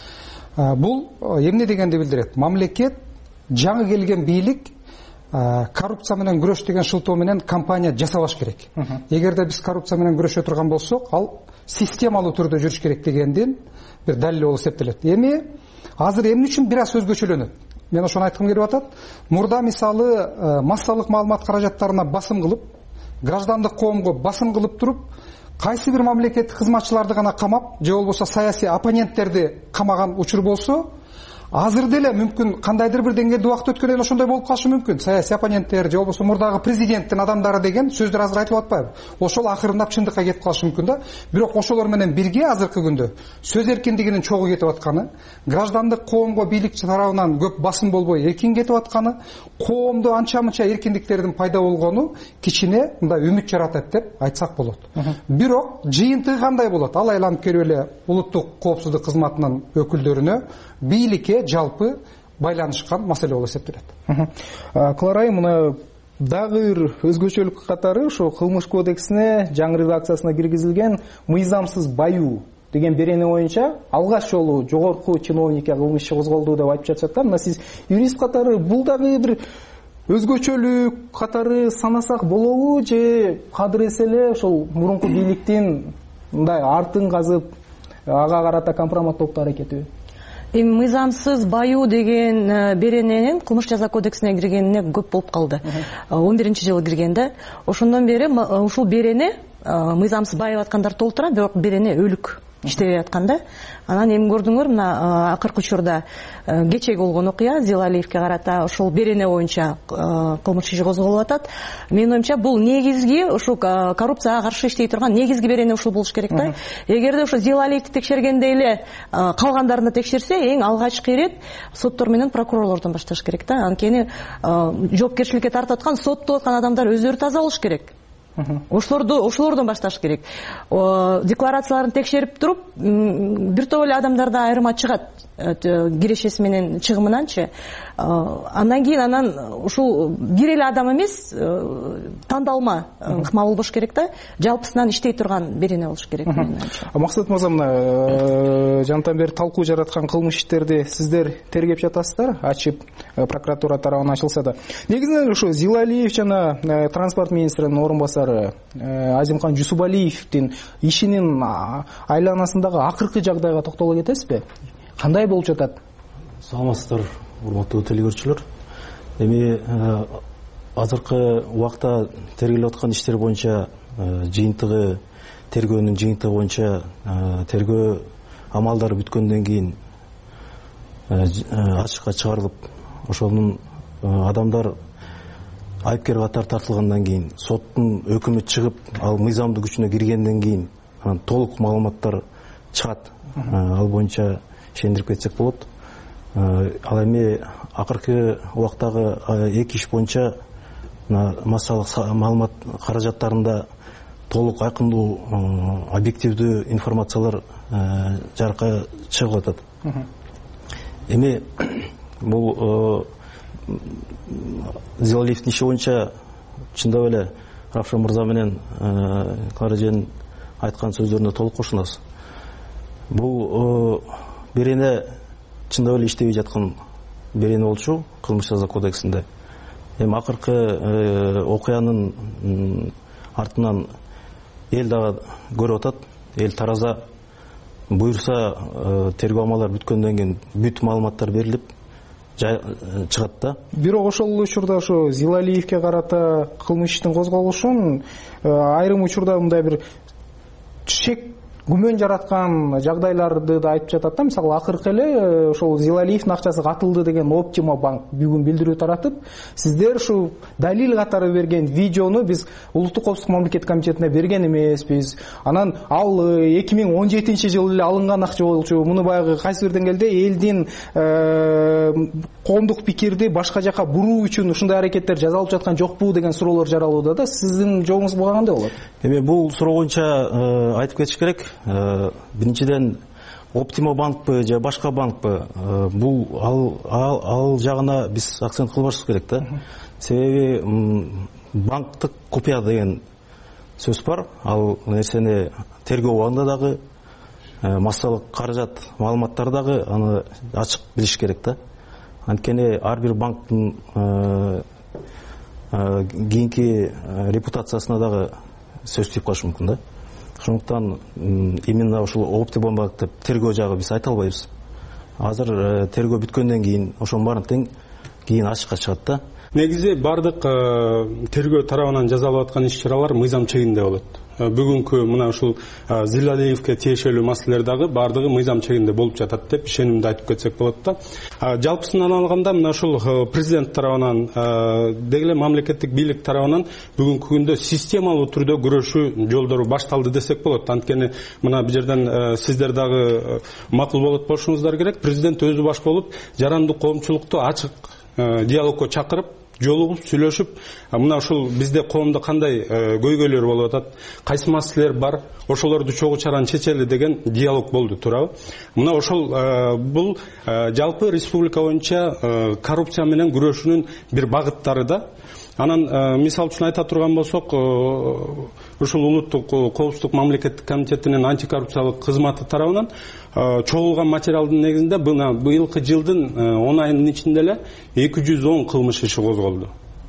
Бул эмне дегенди билдирет? Мамлекет, жаңы келген бийлик коррупция менен күрөш деген шылтоо менен кампания жасабаш керек. Эгерде биз коррупция менен күрөшө турган болсок, ал системалуу түрдө жүрүш керек дегендин бир далили болуп эсептелет. Эми азыр эмне үчүн бир аз өзгөчөлөнөт? Мен ошону айткым келип атат. Мурда мисалы массалык маалымат каражаттарына басым кылып, граждандык коомго басым кылып туруп, кайсы бир мамлекеттик кызматчыларды гана камап, же болбосо саясий оппоненттерди камаган учур болсо, азыр деле мүмкүн кандайдыр бир деңгээлде убакыт өткөндөн кийин ошондой болуп калышы мүмкүн. Саясий оппоненттер же болбосо мурдагы президенттин адамдары деген сөздөр азыр айтылып атпайбы? Ошол акырындап чындыкка кетип калышы мүмкүн да. Бирок ошолор менен бирге азыркы күндө сөз эркиндигинин чогуу кетип атканы, граждандык коомго бийликчи тарабынан көп басым болбой эркин кетип атканы, коомдо анча-мынча эркиндиктердин пайда болгону кичине мындай үмүт жаратат деп айтсак болот. Бирок жыйынтыгы кандай болот? Ал айланып келип эле улуттук коопсуздук кызматынын өкүлдөрүнө бийликке жалпы байланышкан маселе болуп эсептелет. Кларай, мына дагы бир өзгөчөлүк катары ошо кылмыш кодексине жаңы редакциясына киргизилген мыйзамсыз баюу деген берене боюнча алгач жолу жогорку чиновникке кылмыш иши козголду деп айтып жатышат да. Мына сиз юрист катары бул дагы бир өзгөчөлүк катары санасак болобу, же кадыр эсе эле ошол мурунку бийликтин мындай артын казып ага карата компроматтоого аракети? Эми мыйзамсыз баюу деген берененин кылмыш жаза кодексине киргенине көп болуп калды. он биринчи жылы кирген да. Ошондон бери ушул берене мыйзамсыз байып аткандар толтура, бирок берене өлүк иштебей аткан да. Анан эми көрдүңөр, мына акыркы учурда кечеги болгон окуя Зилалиевке карата ошол берене боюнча кылмыш иши козголуп атат. Менин оюмча бул негизги ушул коррупцияга каршы иштей турган негизги берене ушул болуш керек да. Эгерде ошо Зилалиевди текшергенде эле калгандарын текшерсе, эң алгачкы ирет соттор менен прокурорлордон башташ керек да. Анткени жоопкерчиликке тартып аткан, соттоп аткан адамдар өздөрү таза болуш керек. Ошолорду ошолордон башташ керек. Декларацияларын текшерип туруп, бир топ эле адамдарда айырма чыгат кирешеси менен чыгымынанчы. Андан кийин анан ушул бир эле адам эмес, тандалма ыкма болбош керек да. Жалпысынан иштей турган берене болуш керек. Максат мырза, мына жантан бери талкуу жараткан кылмыш иштерди сиздер тергеп жатасыздар, ачып прокуратура тарабынан ачылса да. Негизинен ушу Зилалиев жана транспорт министринин орун басары Азимхан Жусупалиевдин ишинин айланасындагы акыркы жагдайга токтоло кетесизби? Кандай болуп жатат? Саламатсыздар, урматтуу телекөрүүчүлөр. Эми азыркы убакта тергелип аткан иштер боюнча жыйынтыгы, тергөөнүн жыйынтыгы боюнча тергөө амалдары бүткөндөн кийин ачыкка чыгарылып, ошонун адамдар айыпкер катары тартылгандан кийин соттун өкүмү чыгып, ал мыйзамдуу күчүнө киргенден кийин толук маалыматтар чыгат. Ал боюнча ишендирип кетсек болот. Ал эми акыркы убактагы эки иш боюнча массалык маалымат каражаттарында толук айкындуу, объективдүү информациялар жарыкка чыгып атат. Эми бул Зилалиевдин иши боюнча чындап эле Равшан мырза менен Клара эженин айткан сөздөрүнө толук кошулабыз. Бул берене чындап эле иштебей жаткан берене болчу кылмыш жаза кодексинде. Эми акыркы окуянын артынан эл дагы көрүп атат. Эл тараза буюрса тергөө амалдары бүткөндөн кийин бүт маалыматтар берилип чыгат да. Бирок ошол учурда ошо Зилалиевке карата кылмыш иштин козголушун айрым учурда мындай бир шек күмөн жараткан жагдайларды да айтып жатат да. Мисалы акыркы эле ошол Зилалиевдин акчасы катылды деген Оптима банк бүгүн билдирүү таратып, сиздер ушу далил катары берген видеону биз Улуттук коопсуздук мамлекеттик комитетине берген эмеспиз. Анан ал эки миң он жетинчи жылы эле алынган акча болчу. Муну баягы кайсы бир деңгээлде элдин коомдук пикирди башка жака буруу үчүн ушундай аракеттер жасалып жаткан жокпу деген суроолор жаралууда да. Сиздин жообуңуз буга кандай болот? Эми бул суроо боюнча айтып кетиш керек. Биринчиден Оптима банкпы же башка банкпы, бул ал ал, ал жагына биз акцент кылбашыбыз керек да. Себеби банктык купуя деген сөз бар. Ал нерсени тергөө убагында дагы массалык каражат маалыматтар дагы аны ачык билиш керек да. Анткени ар бир банктын кийинки репутациясына дагы сөз тийип калышы мүмкүн да. Ошондуктан именно ушул Оптима банк деп тергөө жагы биз айта албайбыз. Азыр тергөө бүткөндөн кийин ошонун баарын тең кийин ачыкка чыгат да. Негизи бардык тергөө тарабынан жасалып аткан иш-чаралар мыйзам чегинде болот. Бүгүнкү мына ушул Зилалиевке тиешелүү маселелер дагы бардыгы мыйзам чегинде болуп жатат деп ишенимди айтып кетсек болот да. Жалпысынан алганда мына ушул президент тарабынан деги эле мамлекеттик бийлик тарабынан бүгүнкү күндө системалуу түрдө күрөшүү жолдору башталды десек болот. Анткени мына бул жерден сиздер дагы макул болот болушуңуздар керек. Президент өзү баш болуп жарандык коомчулукту ачык диалогко чакырып, жолугуп сүйлөшүп, мына ушул бизде коомдо кандай көйгөйлөр болуп атат, кайсы маселелер бар, ошолорду чогуу чаран чечели деген диалог болду, туурабы? Мына ошол бул жалпы республика боюнча коррупция менен күрөшүүнүн бир багыттары да. Анан мисал үчүн айта турган болсок, ушул Улуттук коопсуздук мамлекеттик комитетинин антикоррупциялык кызматы тарабынан чогулган материалдын негизинде мына быйылкы жылдын он айынын ичинде эле эки жүз он кылмыш иши козголду.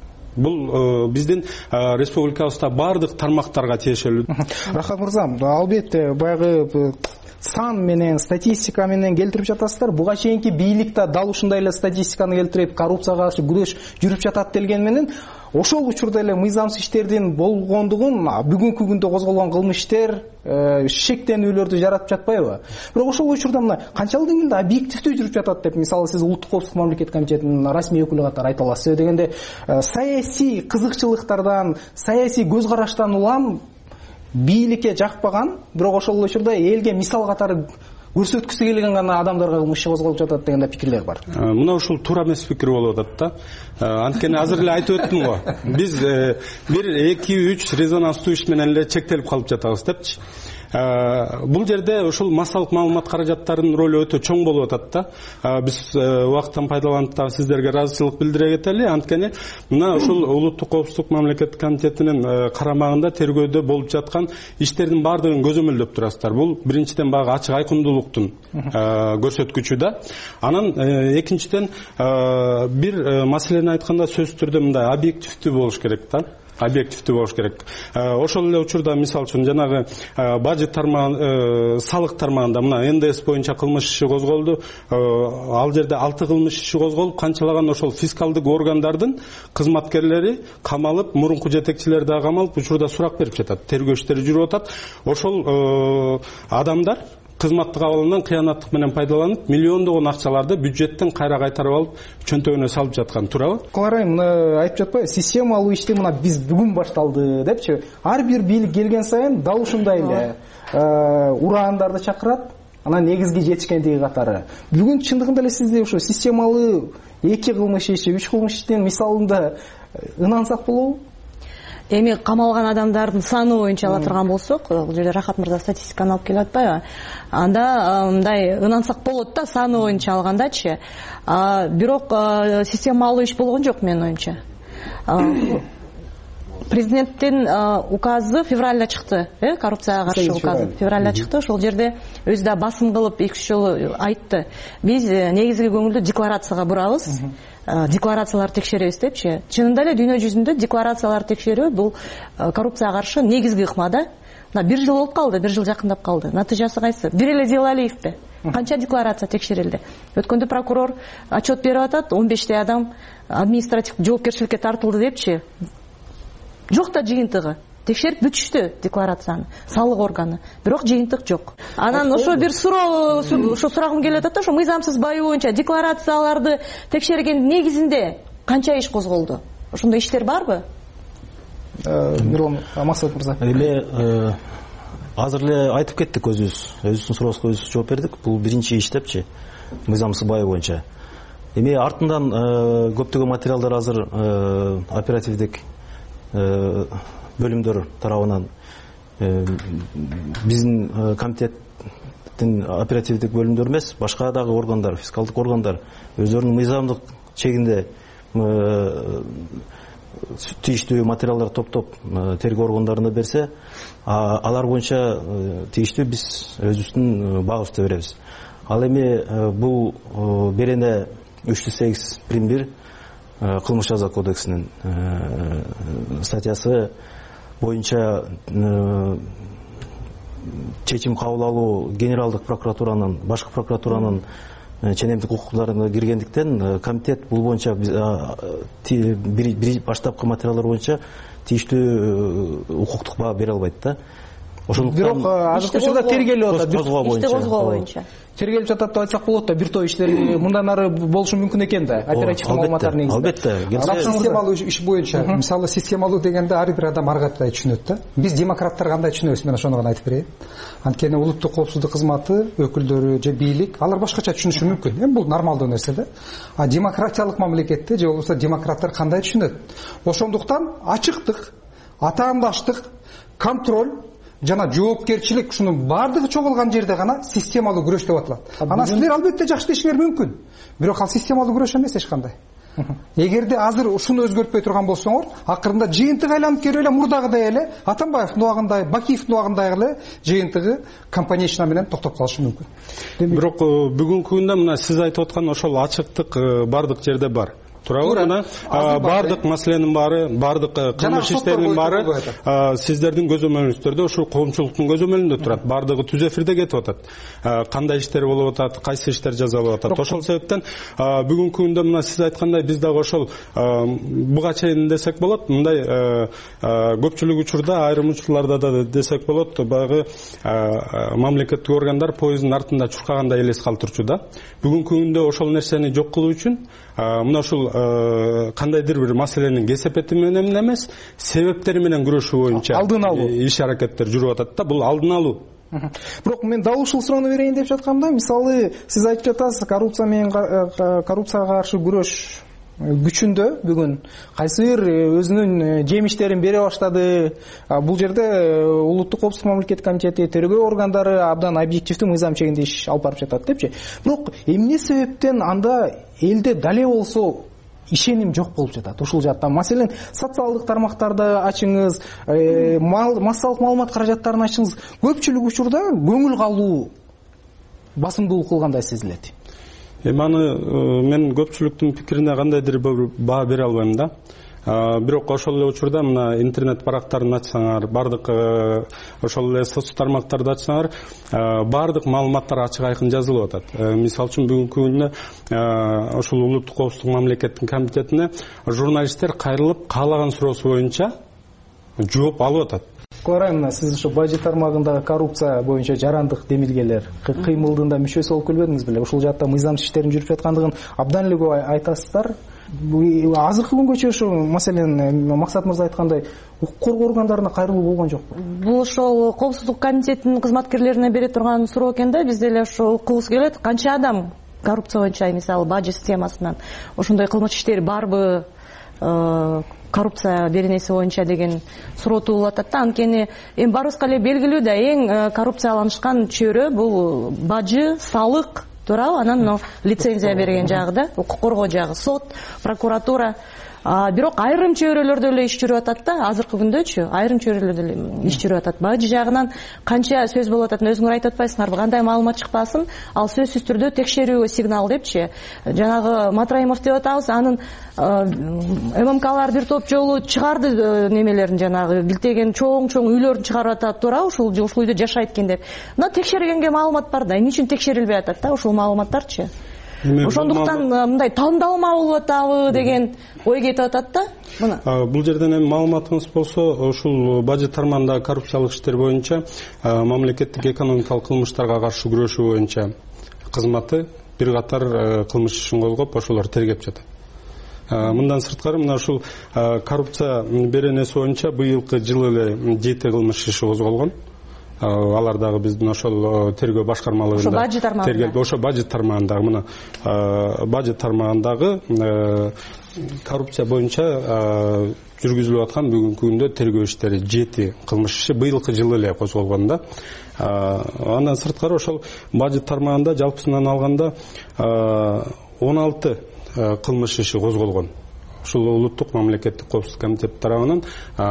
Бул биздин республикабызда бардык тармактарга тиешелүү. Рахат мырза, албетте баягы сан менен статистика менен келтирип жатасыздар. Буга чейинки бийлик да дал ушундай эле статистиканы келтирип, коррупцияга каршы күрөш жүрүп жатат делген менен ошол учурда эле мыйзамсыз иштердин болгондугун бүгүнкү күндө козголгон кылмыш иштер шектенүүлөрдү жаратып жатпайбы? Бирок ошол учурда мына канчалык деңгээлде объективдүү жүрүп жатат деп мисалы сиз Улуттук коопсуздук мамлекеттик комитетинин расмий өкүлү катары айта аласыз. Дегенде саясий кызыкчылыктардан, саясий көз караштан улам бийликке жакпаган, бирок ошол учурда элге мисал катары көрсөткүсү келген гана адамдарга кылмыш иши козголуп жатат деген да пикирлер бар. Мына ушул туура эмес пикир болуп атат да. Анткени азыр эле айтып өттүм го. Биз бир эки үч резонанстуу иш менен эле чектелип калып жатабыз депчи. Бул жерде ушул массалык маалымат каражаттарынын ролу өтө чоң болуп атат да. Биз убакыттан пайдаланып дагы сиздерге ыраазычылык билдире кетели. Анткени мына ушул Улуттук коопсуздук мамлекеттик комитетинин карамагында тергөөдө болуп жаткан иштердин баардыгын көзөмөлдөп турасыздар. Бул биринчиден багы ачык айкындуулуктун көрсөткүчү да. Анан экинчиден бир маселени айтканда сөзсүз түрдө мындай объективдүү болуш керек да. Объективдүү болуш керек. Ошол эле учурда мисал үчүн жанагы бажет тармагы, салык тармагында мына эн дэ эс боюнча кылмыш иши козголду. Ал жерде алты кылмыш иши козголуп, канчалаган ошол фискалдык органдардын кызматкерлери камалып, мурунку жетекчилери да камалып, учурда сурак берип жатат. Тергөө иштери жүрүп атат. Ошол адамдар кызматтык абалынан кыянаттык менен пайдаланып миллиондогон акчаларды бюджеттен кайра кайтарып алып чөнтөгүнө салып жаткан, туурабы? Кыларай, мына айтып жатпайбы, системалуу ишти мына биз бүгүн башталды депчи. Ар бир бийлик келген сайын дал ушундай эле ураандарды чакырат, анан негизги жетишкендиги катары. Бүгүн чындыгында эле сизде ошо системалуу эки кылмыш иши, үч кылмыш иштин мисалында ынансак болобу? Эми камалган адамдардын саны боюнча ала турган болсок, бул жерде Рахат мырза статистиканы алып келип атпайбы? Анда мындай ынансак болот да, саны боюнча алгандачы. Бирок системалуу иш болгон жок менин оюмча. Президенттин указы февралда чыкты, э, коррупцияга каршы указы февралда чыкты. Ошол жерде өзү да басым кылып эки үч жолу айтты. Биз негизги көңүлдү декларацияга бурабыз. Декларациялар текшеребиз депчи. Чынында эле дүйнө жүзүндө декларациялар текшерүү бул коррупцияга каршы негизги ыкма да. Мына бир жыл болуп калды, бир жыл жакындап калды. Натыйжасы кайсы? Бир эле Зелалиевде канча декларация текшерилди? Өткөндө прокурор отчет берип атат, он бештей адам административдик жоопкерчиликке тартылды депчи. Жок да жыйынтыгы. Текшерип бүтүштү декларацияны, салык органы. Бирок жыйынтык жок. Анан ошо бир суроо, ошо сурагым келип атат да, ошо мыйзамсыз байоо боюнча декларацияларды текшерген негизинде канча иш козголду? Ошондой иштер барбы? Мирлан Максат мырза. Эми азыр эле айтып кеттик, өзүбүз, өзүбүздүн сурообузга өзүбүз жооп бердик. Бул биринчи иш депчи, мыйзамсыз байоо боюнча. Эми артынан көптөгөн материалдар азыр оперативдик бөлүмдөр тарабынан, биздин комитеттин оперативдик бөлүмдөр эмес, башка дагы органдар, фискалдык органдар өздөрүнүн мыйзамдык чегинде тийиштүү материалдар топтоп тергөө органдарына берсе, алар боюнча тийиштүү биз өзүбүздүн багыбызды беребиз. Ал эми бул берене үч жүз сегиз прим бир кылмыш жаза кодексинин статьясы боюнча чечим кабыл алуу генералдык прокуратуранын, башкы прокуратуранын ченемдик укуктарына киргендиктен, комитет бул боюнча баштапкы материалдар боюнча тийиштүү укуктук баа бере албайт да. Бирок азыркы учурда тергелип атат, ишти козгоо боюнча. Тергелип жатат деп айтсак болот да, бир топ иштер мындан ары болушу мүмкүн экен да, оперативдик маалыматтар негизинде. Албетте. Системалуу иш боюнча, мисалы системалуу дегенде ар бир адам ар кандай түшүнөт да. Биз демократтар кандай түшүнөбүз, мен ошону гана айтып берейин. Анткени улуттук коопсуздук кызматы өкүлдөрү же бийлик, алар башкача түшүнүшү мүмкүн. Эми бул нормалдуу нерсе да. А демократиялык мамлекетте же болбосо демократтар кандай түшүнөт? Ошондуктан ачыктык, атаандаштык, контроль жана жоопкерчилик, ушунун баардыгы чогулган жерде гана системалуу күрөш деп аталат. Анан силер албетте жакшы дешиңер мүмкүн. Бирок ал системалуу күрөш эмес эч кандай. Эгерде азыр ушуну өзгөртпөй турган болсоңор, акырында жыйынтык айланып келип эле мурдагыдай эле Атамбаевдин убагындай, Бакиевдин убагындай эле жыйынтыгы компанейчина менен токтоп калышы мүмкүн. Бирок бүгүнкү күндө мына сиз айтып аткан ошол ачыктык бардык жерде бар. Туурабы? Мына бардык маселенин баары, бардык кылмыш иштеринин баары сиздердин көзөмөлүңүздөрдө, ошо коомчулуктун көзөмөлүндө турат. Бардыгы түз эфирде кетип атат. Кандай иштер болуп атат, кайсы иштер жазалып атат. Ошол себептен бүгүнкү күндө мына сиз айткандай биз дагы ошол буга чейин десек болот, мындай көпчүлүк учурда, айрым учурларда да десек болот, баягы мамлекеттик органдар поезддин артында чуркагандай элес калып турчу да. Бүгүнкү күндө ошол нерсени жок кылуу үчүн мына ушул кандайдыр бир маселенин кесепети менен эмес, себептери менен күрөшүү боюнча алдын алуу иш аракеттер жүрүп атат да. Бул алдын алуу. Бирок мен дал ушул суроону берейин деп жаткамда, мисалы сиз айтып жатасыз, коррупция менен коррупцияга каршы күрөш күчүндө бүгүн кайсы бир өзүнүн жемиштерин бере баштады. Бул жерде улуттук коопсуздук мамлекеттик комитети, тергөө органдары абдан объективдүү мыйзам чегинде иш алып барып жатат депчи. Бирок эмне себептен анда элде дале болсо ишеним жок болуп жатат ушул жакта? Маселен, социалдык тармактарды ачыңыз, массалык маалымат каражаттарын ачыңыз. Көпчүлүк учурда көңүл калуу басымдуулук кылгандай сезилет. Эми аны мен көпчүлүктүн пикирине кандайдыр бир баа бере албайм да. Бирок ошол эле учурда мына интернет барактарын ачсаңар, бардык ошол эле соц тармактарды ачсаңар, бардык маалыматтар ачык айкын жазылып атат. Мисалы үчүн бүгүнкү күндө ошол улуттук коопсуздук мамлекеттик комитетине журналисттер кайрылып каалаган суроосу боюнча жооп алып атат. Кларай, мына сиз ушу бажы тармагындагы коррупция боюнча жарандык демилгелер кыймылдын да мүчөсү болуп келбедиңиз беле? Ушул жакта мыйзамсыз иштердин жүрүп жаткандыгын абдан эле көп айтасыздар. Азыркы күнгөчө ушу маселен Максат мырза айткандай укук коргоо органдарына кайрылуу болгон жокпу? Бул ошол коопсуздук комитетинин кызматкерлерине бере турган суроо экен да. Биз деле ошо уккубуз келет. Канча адам коррупция боюнча, мисалы бажы системасынан ошондой кылмыш иштери барбы, коррупция беренеси боюнча деген суроо туулуп атат да. Анткени эми баарыбызга эле белгилүү да, эң коррупцияланышкан чөйрө бул бажы, салык, туурабы? Анан лицензия берген жагы да, укук коргоо жагы, сот, прокуратура. Бирок айрым чөйрөлөрдө эле иш жүрүп атат да, азыркы күндөчү айрым чөйрөлөрдө эле иш жүрүп атат. Бажы жагынан канча сөз болуп ататын өзүңөр айтып атпайсыңарбы? Кандай маалымат чыкпасын, ал сөзсүз түрдө текшерүүгө сигнал депчи. Жанагы Матраимов деп атабыз, анын ММКлар бир топ жолу чыгарды немелерин, жанагы билтеген чоң-чоң үйлөрүн чыгарып атат, туурабы? Ушул ушул үйдө жашайт экен деп. Мына текшергенге маалымат бар да, эмне үчүн текшерилбей атат да ушул маалыматтарчы? Ошондуктан мындай тандалма болуп атабы деген ой кетип атат да. Мына бул жерден эми маалыматыңыз болсо, ушул бажы тармагындагы коррупциялык иштер боюнча мамлекеттик экономикалык кылмыштарга каршы күрөшүү боюнча кызматы бир катар кылмыш ишин козгоп, ошолор тергеп жатат. Мындан сырткары мына ушул коррупция беренеси боюнча быйылкы жылы эле жети кылмыш иши козголгон. Алар дагы биздин ошол тергөө башкармалыгында тергелди. Ошо бажы тармагындагы мына бажы тармагындагы коррупция боюнча жүргүзүлүп аткан бүгүнкү күндө тергөө иштери жети кылмыш иши быйылкы жылы эле козголгон да. Андан сырткары ошол бажы тармагында жалпысынан алганда он алты кылмыш иши козголгон. Ушул улуттук мамлекеттик коопсуздук комитети тарабынан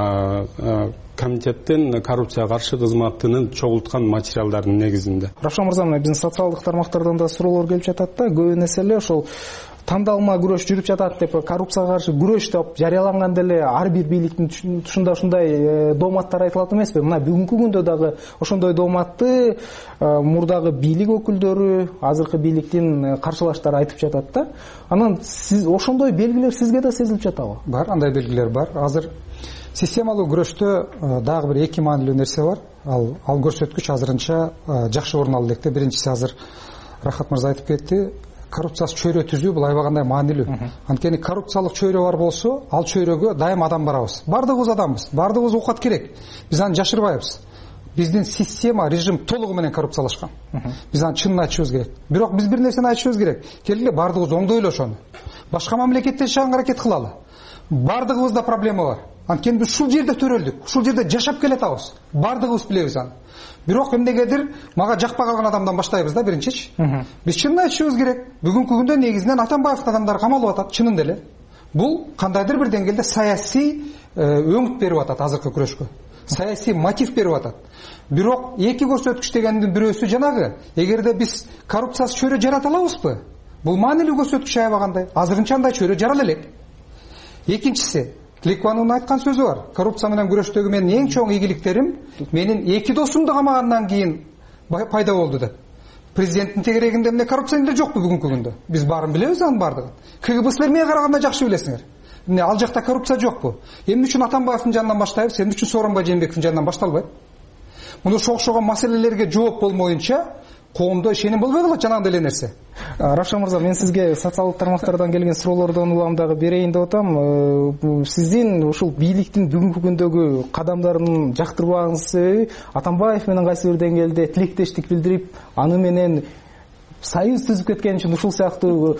комитеттин коррупцияга каршы кызматынын чогулткан материалдарынын негизинде. Равшан мырза, мына биздин социалдык тармактардан да суроолор келип жатат да, көбүн эсе эле ошол тандалма күрөш жүрүп жатат деп, коррупцияга каршы күрөш деп жарыяланган деле ар бир бийликтин тушунда ушундай дооматтар айтылат эмеспи? Мына бүгүнкү күндө дагы ошондой дооматты мурдагы бийлик өкүлдөрү, азыркы бийликтин каршылаштары айтып жатат да. Анан сиз ошондой белгилер сизге да сезилип жатабы? Бар, андай белгилер бар. Азыр системалуу күрөштө дагы бир эки маанилүү нерсе бар. Ал ал көрсөткүч азырынча жакшы орун алып электе. Биринчиси, азыр Рахат мырза айтып кетти, коррупциясыз чөйрө түзүү бул аябагандай маанилүү. Анткени коррупциялык чөйрө бар болсо, ал чөйрөгө дайым адам барабыз. Бардыгыбыз адамбыз, бардыгыбыз оокат керек. Биз аны жашырбайбыз. Биздин система, режим толугу менен коррупциялашкан. Биз аны чынын айтышыбыз керек. Бирок биз бир нерсени айтышыбыз керек. Келгиле бардыгыбыз оңдойлу ошону. Башка мамлекетте жашаганга аракет кылалы. Бардыгыбызда проблема бар. Анткени биз ушул жерде төрөлдүк, ушул жерде жашап келатабыз. Бардыгыбыз билебиз аны. Бирок эмнегедир мага жакпай калган адамдан баштайбыз да биринчичи. Биз чынын айтышыбыз керек. Бүгүнкү күндө негизинен Атамбаевдин адамдары камалып атат, чынын деле. Бул кандайдыр бир деңгээлде саясий өңүт берип атат азыркы күрөшкө. Саясий мотив берип атат. Бирок эки көрсөткүч дегендин бирөөсү жанагы, эгерде биз коррупциясыз чөйрө жарата алабызбы? Бул маанилүү көрсөткүч аябагандай. Азырынча андай чөйрө жарала элек. Экинчиси, Кликванунун айткан сөзү бар. Коррупция менен күрөштөгү менин эң чоң ийгиликтерим менин эки досумду камагандан кийин пайда болду деп. Президенттин тегерегинде эмне коррупция эле жокпу бүгүнкү күндө? Биз баарын билебиз анын бардыгын. КГБ эмнеге караганда жакшы билесиңер. Эмне ал жакта коррупция жокпу? Эмне үчүн Атамбаевдин жанынан баштайбыз, эмне үчүн Сооронбай Жээнбековдин жанынан башталбайт? Муну окшогон маселелерге жооп болмоюнча коомдо ишеним болбой калат жанагындай эле нерсе. Равшан мырза, мен сизге социалдык тармактардан келген суроолордон улам дагы берейин деп атам. Сиздин ушул бийликтин бүгүнкү күндөгү кадамдарын жактырбагыңыз себеби Атамбаев менен кайсы бир деңгээлде тилектештик билдирип, аны менен союз түзүп кеткен үчүн ушул сыяктуу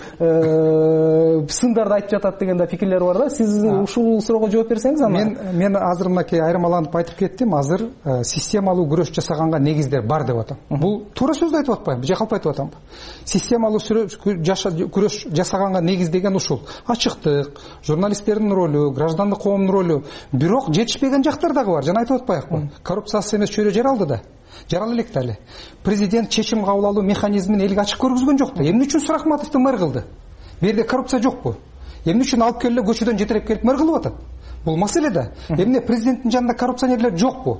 сындарды айтып жатат деген да пикирлер бар да. Сиз ушул суроого жооп берсеңиз аны. Мен мен азыр мынакей айырмаланып айтып кеттим. Азыр системалуу күрөш жасаганга негиздер бар деп атам. Бул туура сөздү айтып атпайм, бижакалп айтып атам. Системалуу күрөш жасаганга негиз деген ушул. Ачыктык, журналисттердин ролу, граждандык коомдун ролу. Бирок жетишпеген жактар дагы бар. Жана айтып атпайбы? Коррупциясыз эмес чөйрө жаралды да. Жарал элек эле. Президент чечим кабыл алуу механизмин элге ачык көргөзгөн жок да. Эмне үчүн Сурахматовду мэр кылды? Бу жерде коррупция жокпу? Эмне үчүн алып келип көчөдөн жетелеп келип мэр кылып атат? Бул маселе да. Эмне президенттин жанында коррупционерлер жокпу?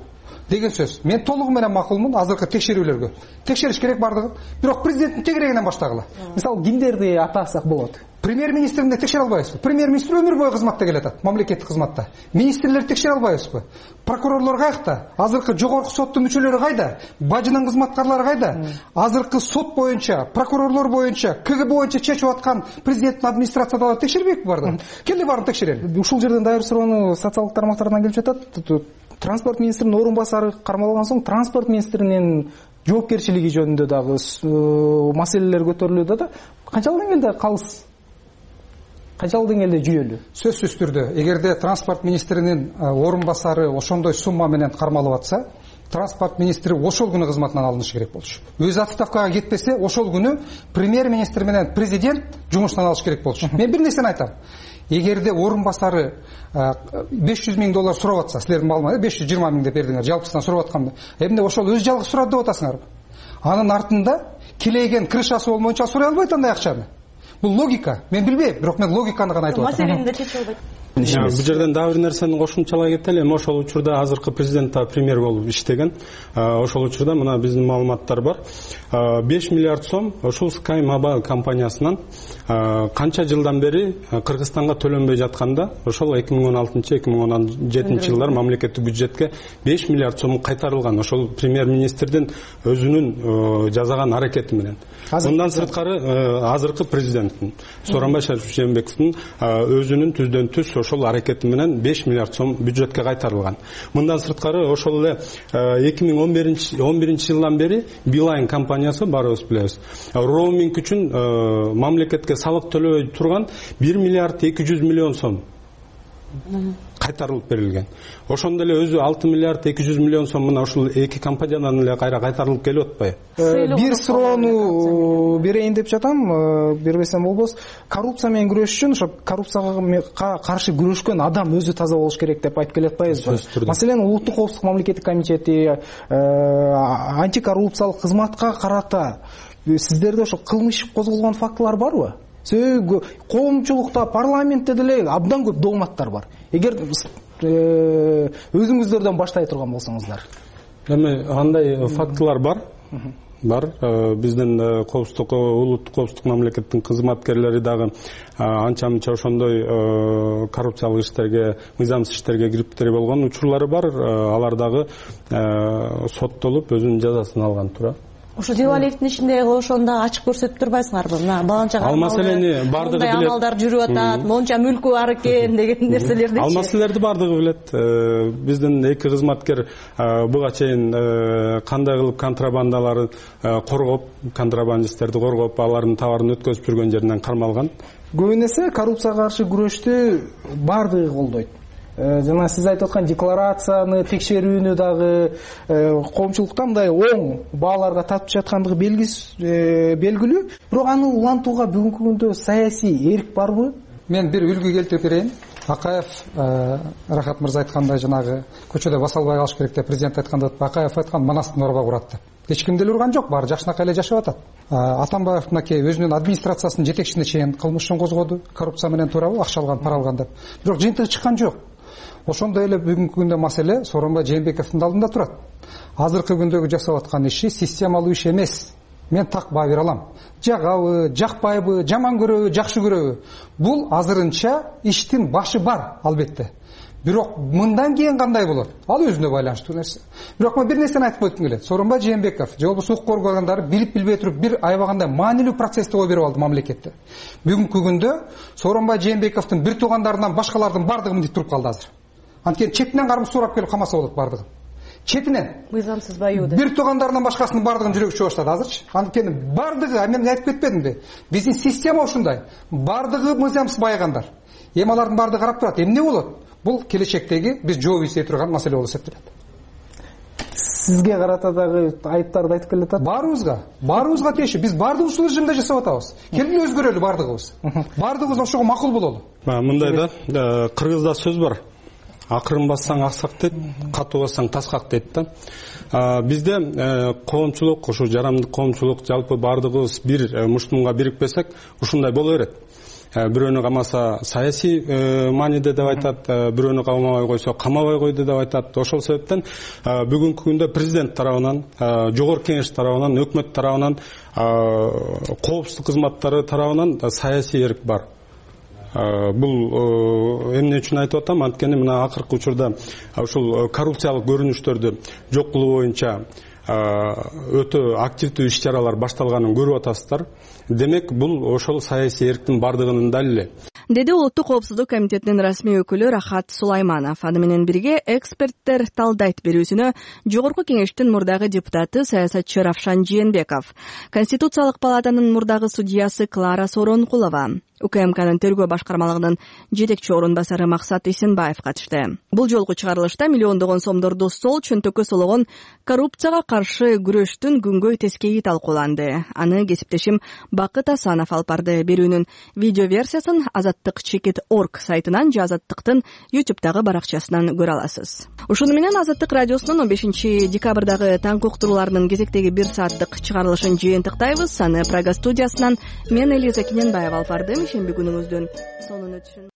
деген сөз. Мен толугу менен макулмун азыркы текшерүүлөргө. Текшериш керек бардыгы. Бирок президенттин тегерегинен баштагыла. Мисалы кимдерди атасак болот? Премьер-министринде текшере албайбызбы? Премьер-министр өмүр бою кызматта келатат, мамлекеттик кызматта. Министрлерди текшере албайбызбы? Прокурорлор каякта? Азыркы жогорку соттун мүчөлөрү кайда? Бажынын кызматкарлары кайда? Азыркы сот боюнча, прокурорлор боюнча, КГБ боюнча чечип аткан президенттин администрацияда текшербейбизби барды? Келди барын текшерели. Ушул жерден дайыр суроону социалдык тармактардан келип жатат. Транспорт министринин орун басары кармалган соң транспорт министринин жоопкерчилиги жөнүндө дагы маселелер көтөрүлүүдө да канчалык деңгээлде калыс, канчалык деңгээлде жүйөлүү? Сөзсүз түрдө эгерде транспорт министринин орун басары ошондой сумма менен кармалып атса, транспорт министри ошол күнү кызматынан алынышы керек болчу. Өзү отставкага кетпесе, ошол күнү премьер-министр менен президент жумуштан алыш керек болчу. Мен бир нерсени айтам. Эгерде орун басары беш жүз миң доллар сурап атса, силердин маалымат беш жүз жыйырма миң деп бердиңер, жалпысынан сурап атканда, эмне ошол өз жалгыз сурады деп атасыңарбы? Анын артында келейген крышасы болмоюнча сурай албайт андай акчаны. Бул логика. Мен билбейм, бирок мен логиканы гана айтып атам. Маселени да чече албайт. Бул жерден дагы бир нерсени кошумчалай кетели. Эми ошол учурда азыркы президент да премьер болуп иштеген. Ошол учурда мына биздин маалыматтар бар. беш миллиард сом ушул Sky Mobile компаниясынан канча жылдан бери Кыргызстанга төлөнбөй жатканда, ошол эки миң он алтынчы эки миң он жетинчи жылдар мамлекеттик бюджетке беш миллиард сом кайтарылган. Ошол премьер-министрдин өзүнүн жасаган аракети менен. Мындан сырткары азыркы президенттин Сооронбай Жээнбековдун өзүнүн түздөн түз ошол аракети менен беш миллиард сом бюджетке кайтарылган. Мындан сырткары ошол эле эки миң он биринчи жылдан бери Билайн компаниясы баарыбыз билебиз. Роуминг үчүн мамлекетке салык төлөбөй турган бир миллиард эки жүз миллион сом кайтарылып берилген. Ошондо эле өзү алты миллиард эки жүз миллион сом мына ушул эки компаниядан эле кайра кайтарылып келип атпайбы? Бир суроону берейин деп жатам, бербесем болбос. Коррупция менен күрөш үчүн ошо коррупцияга каршы күрөшкөн адам өзү таза болуш керек деп айтып келе атпайбызбы? Маселен, улуттук коопсуздук мамлекеттик комитети, антикоррупциялык кызматка карата сиздерде ошо кылмыш козголгон фактылар барбы? Коомчулукта, парламентте деле абдан көп дооматтар бар. Эгер өзүңүздөрдөн баштай турган болсоңуздар. Эми андай фактылар бар. Бар. Биздин коопсуздук, улуттук коопсуздук мамлекеттин кызматкерлери дагы анча-мынча ошондой коррупциялык иштерге, мыйзамсыз иштерге кириптери болгон учурлары бар. Алар дагы соттолуп өзүнүн жазасын алган тура. Ошо Дилалиевдин ишинде ошондо ачык көрсөтүп турбайсыңарбы? Мына баланча ал маселени бардыгы билет. Мындай амалдар жүрүп атат, монча мүлкү бар экен деген нерселерди. Ал маселелерди бардыгы билет. Биздин эки кызматкер буга чейин кандай кылып контрабандаларын коргоп, контрабандисттерди коргоп, алардын товарын өткөзүп жүргөн жеринен кармалган. Көбүн эсе коррупцияга каршы күрөштү бардыгы колдойт. Жана сиз айтып аткан декларацияны текшерүүнү дагы коомчулукта мындай оң бааларга татып жаткандыгы белгилүү. Бирок аны улантууга бүгүнкү күндө саясий эрк барбы? Мен бир үлгү келтирип берейин. Акаев, Рахат мырза айткандай, жанагы көчөдө баса албай калыш керек деп президент айтканда, Акаев айткан Манастын орба курат деп. Эч ким деле урган жок, баары жакшынакай эле жашап атат. Атамбаев мынакей өзүнүн администрациясынын жетекчисине чейин кылмышын козгоду, коррупция менен туурабы, акча алган, пара алган деп. Бирок жыйынтыгы чыккан жок. Ошондой эле бүгүнкү күндө маселе Сооронбай Жээнбековдун алдында турат. Азыркы күндөгү жасап аткан иши системалуу иш эмес. Мен так баа бере алам. Жагабы, жакпайбы, жаман көрөбү, жакшы көрөбү. Бул азырынча иштин башы бар, албетте. Бирок мындан кийин кандай болот? Ал өзүнө байланыштуу нерсе. Бирок мен бир нерсени айтып койгум келет. Сооронбай Жээнбеков же болбосо укук органдары билип билбей туруп бир аябагандай маанилүү процессти ой берип алды мамлекетте. Бүгүнкү күндө Сооронбай Жээнбековдун бир туугандарынан башкалардын бардыгы мынтип туруп калды азыр. Анткени четинен кармыз сурап келип камаса болот бардыгын. Четинен. Мыйзамсыз баюу деп. Бир туугандарынан башкасынын бардыгын жүрөгү чуа баштады азырчы. Анткени бардыгы, мен айтып кетпедимби? Биздин система ушундай. Бардыгы мыйзамсыз байыгандар. Эми алардын бардыгы карап турат. Эмне болот? Бул келечектеги биз жооп издей турган маселе болуп эсептелет. Сизге карата дагы айыптарды айтып келе атат. Баарыбызга, баарыбызга тиеши. Биз бардыгы ушул режимде жасап атабыз. Келгиле өзгөрөлү бардыгыбыз. Бардыгыбыз ошого макул бололу. Мындай да, кыргызда сөз бар. Акырын бассаң аксак дейт, катуу бассаң таскак дейт да. Бизде коомчулук, ушу жарандык коомчулук жалпы бардыгыбыз бир мушнунга бирикпесек, ушундай боло берет. бирөөнү камаса саясий мааниде деп айтат, бирөөнү камабай койсо камабай койду деп айтат. Ошол себептен бүгүнкү күндө президент тарабынан, жогорку кеңеш тарабынан, өкмөт тарабынан, коопсуздук кызматтары тарабынан саясий эрк бар. Бул эмне үчүн айтып атам? Анткени мына акыркы учурда ушул коррупциялык көрүнүштөрдү жок кылуу боюнча өтө активдүү иш-чаралар башталганын көрүп атасыздар. Демек, бул ошол саясий эрктин бардыгынын далили, деди Улуттук коопсуздук комитетинин расмий өкүлү Рахат Сулайманов. Аны менен бирге эксперттер талдайт берүүсүнө жогорку кеңештин мурдагы депутаты саясатчы Равшан Жээнбеков, Конституциялык палатанын мурдагы судьясы Клара Соронкулова, УКМКнын тергөө башкармалыгынын жетекчи орун басары Максат Исенбаев катышты. Бул жолку чыгарылышта миллиондогон сомдорду сол чөнтөккө сологон коррупцияга каршы күрөштүн күнгөй тескейи талкууланды. Аны кесиптешим Бакыт Асанов алып барды. Берүүнүн видео версиясын азаттык чекит точка орг сайтынан же Азаттыктын ютубтагы баракчасынан көрө аласыз. Ушуну менен Азаттык радиосунун он бешинчи декабрдагы таңкы уктурууларынын кезектеги бир сааттык чыгарылышын жыйынтыктайбыз. Аны Прага студиясынан мен Элиза Кененбаева алып бардым. Шемби күнүңүздүн сонун өтүшүн.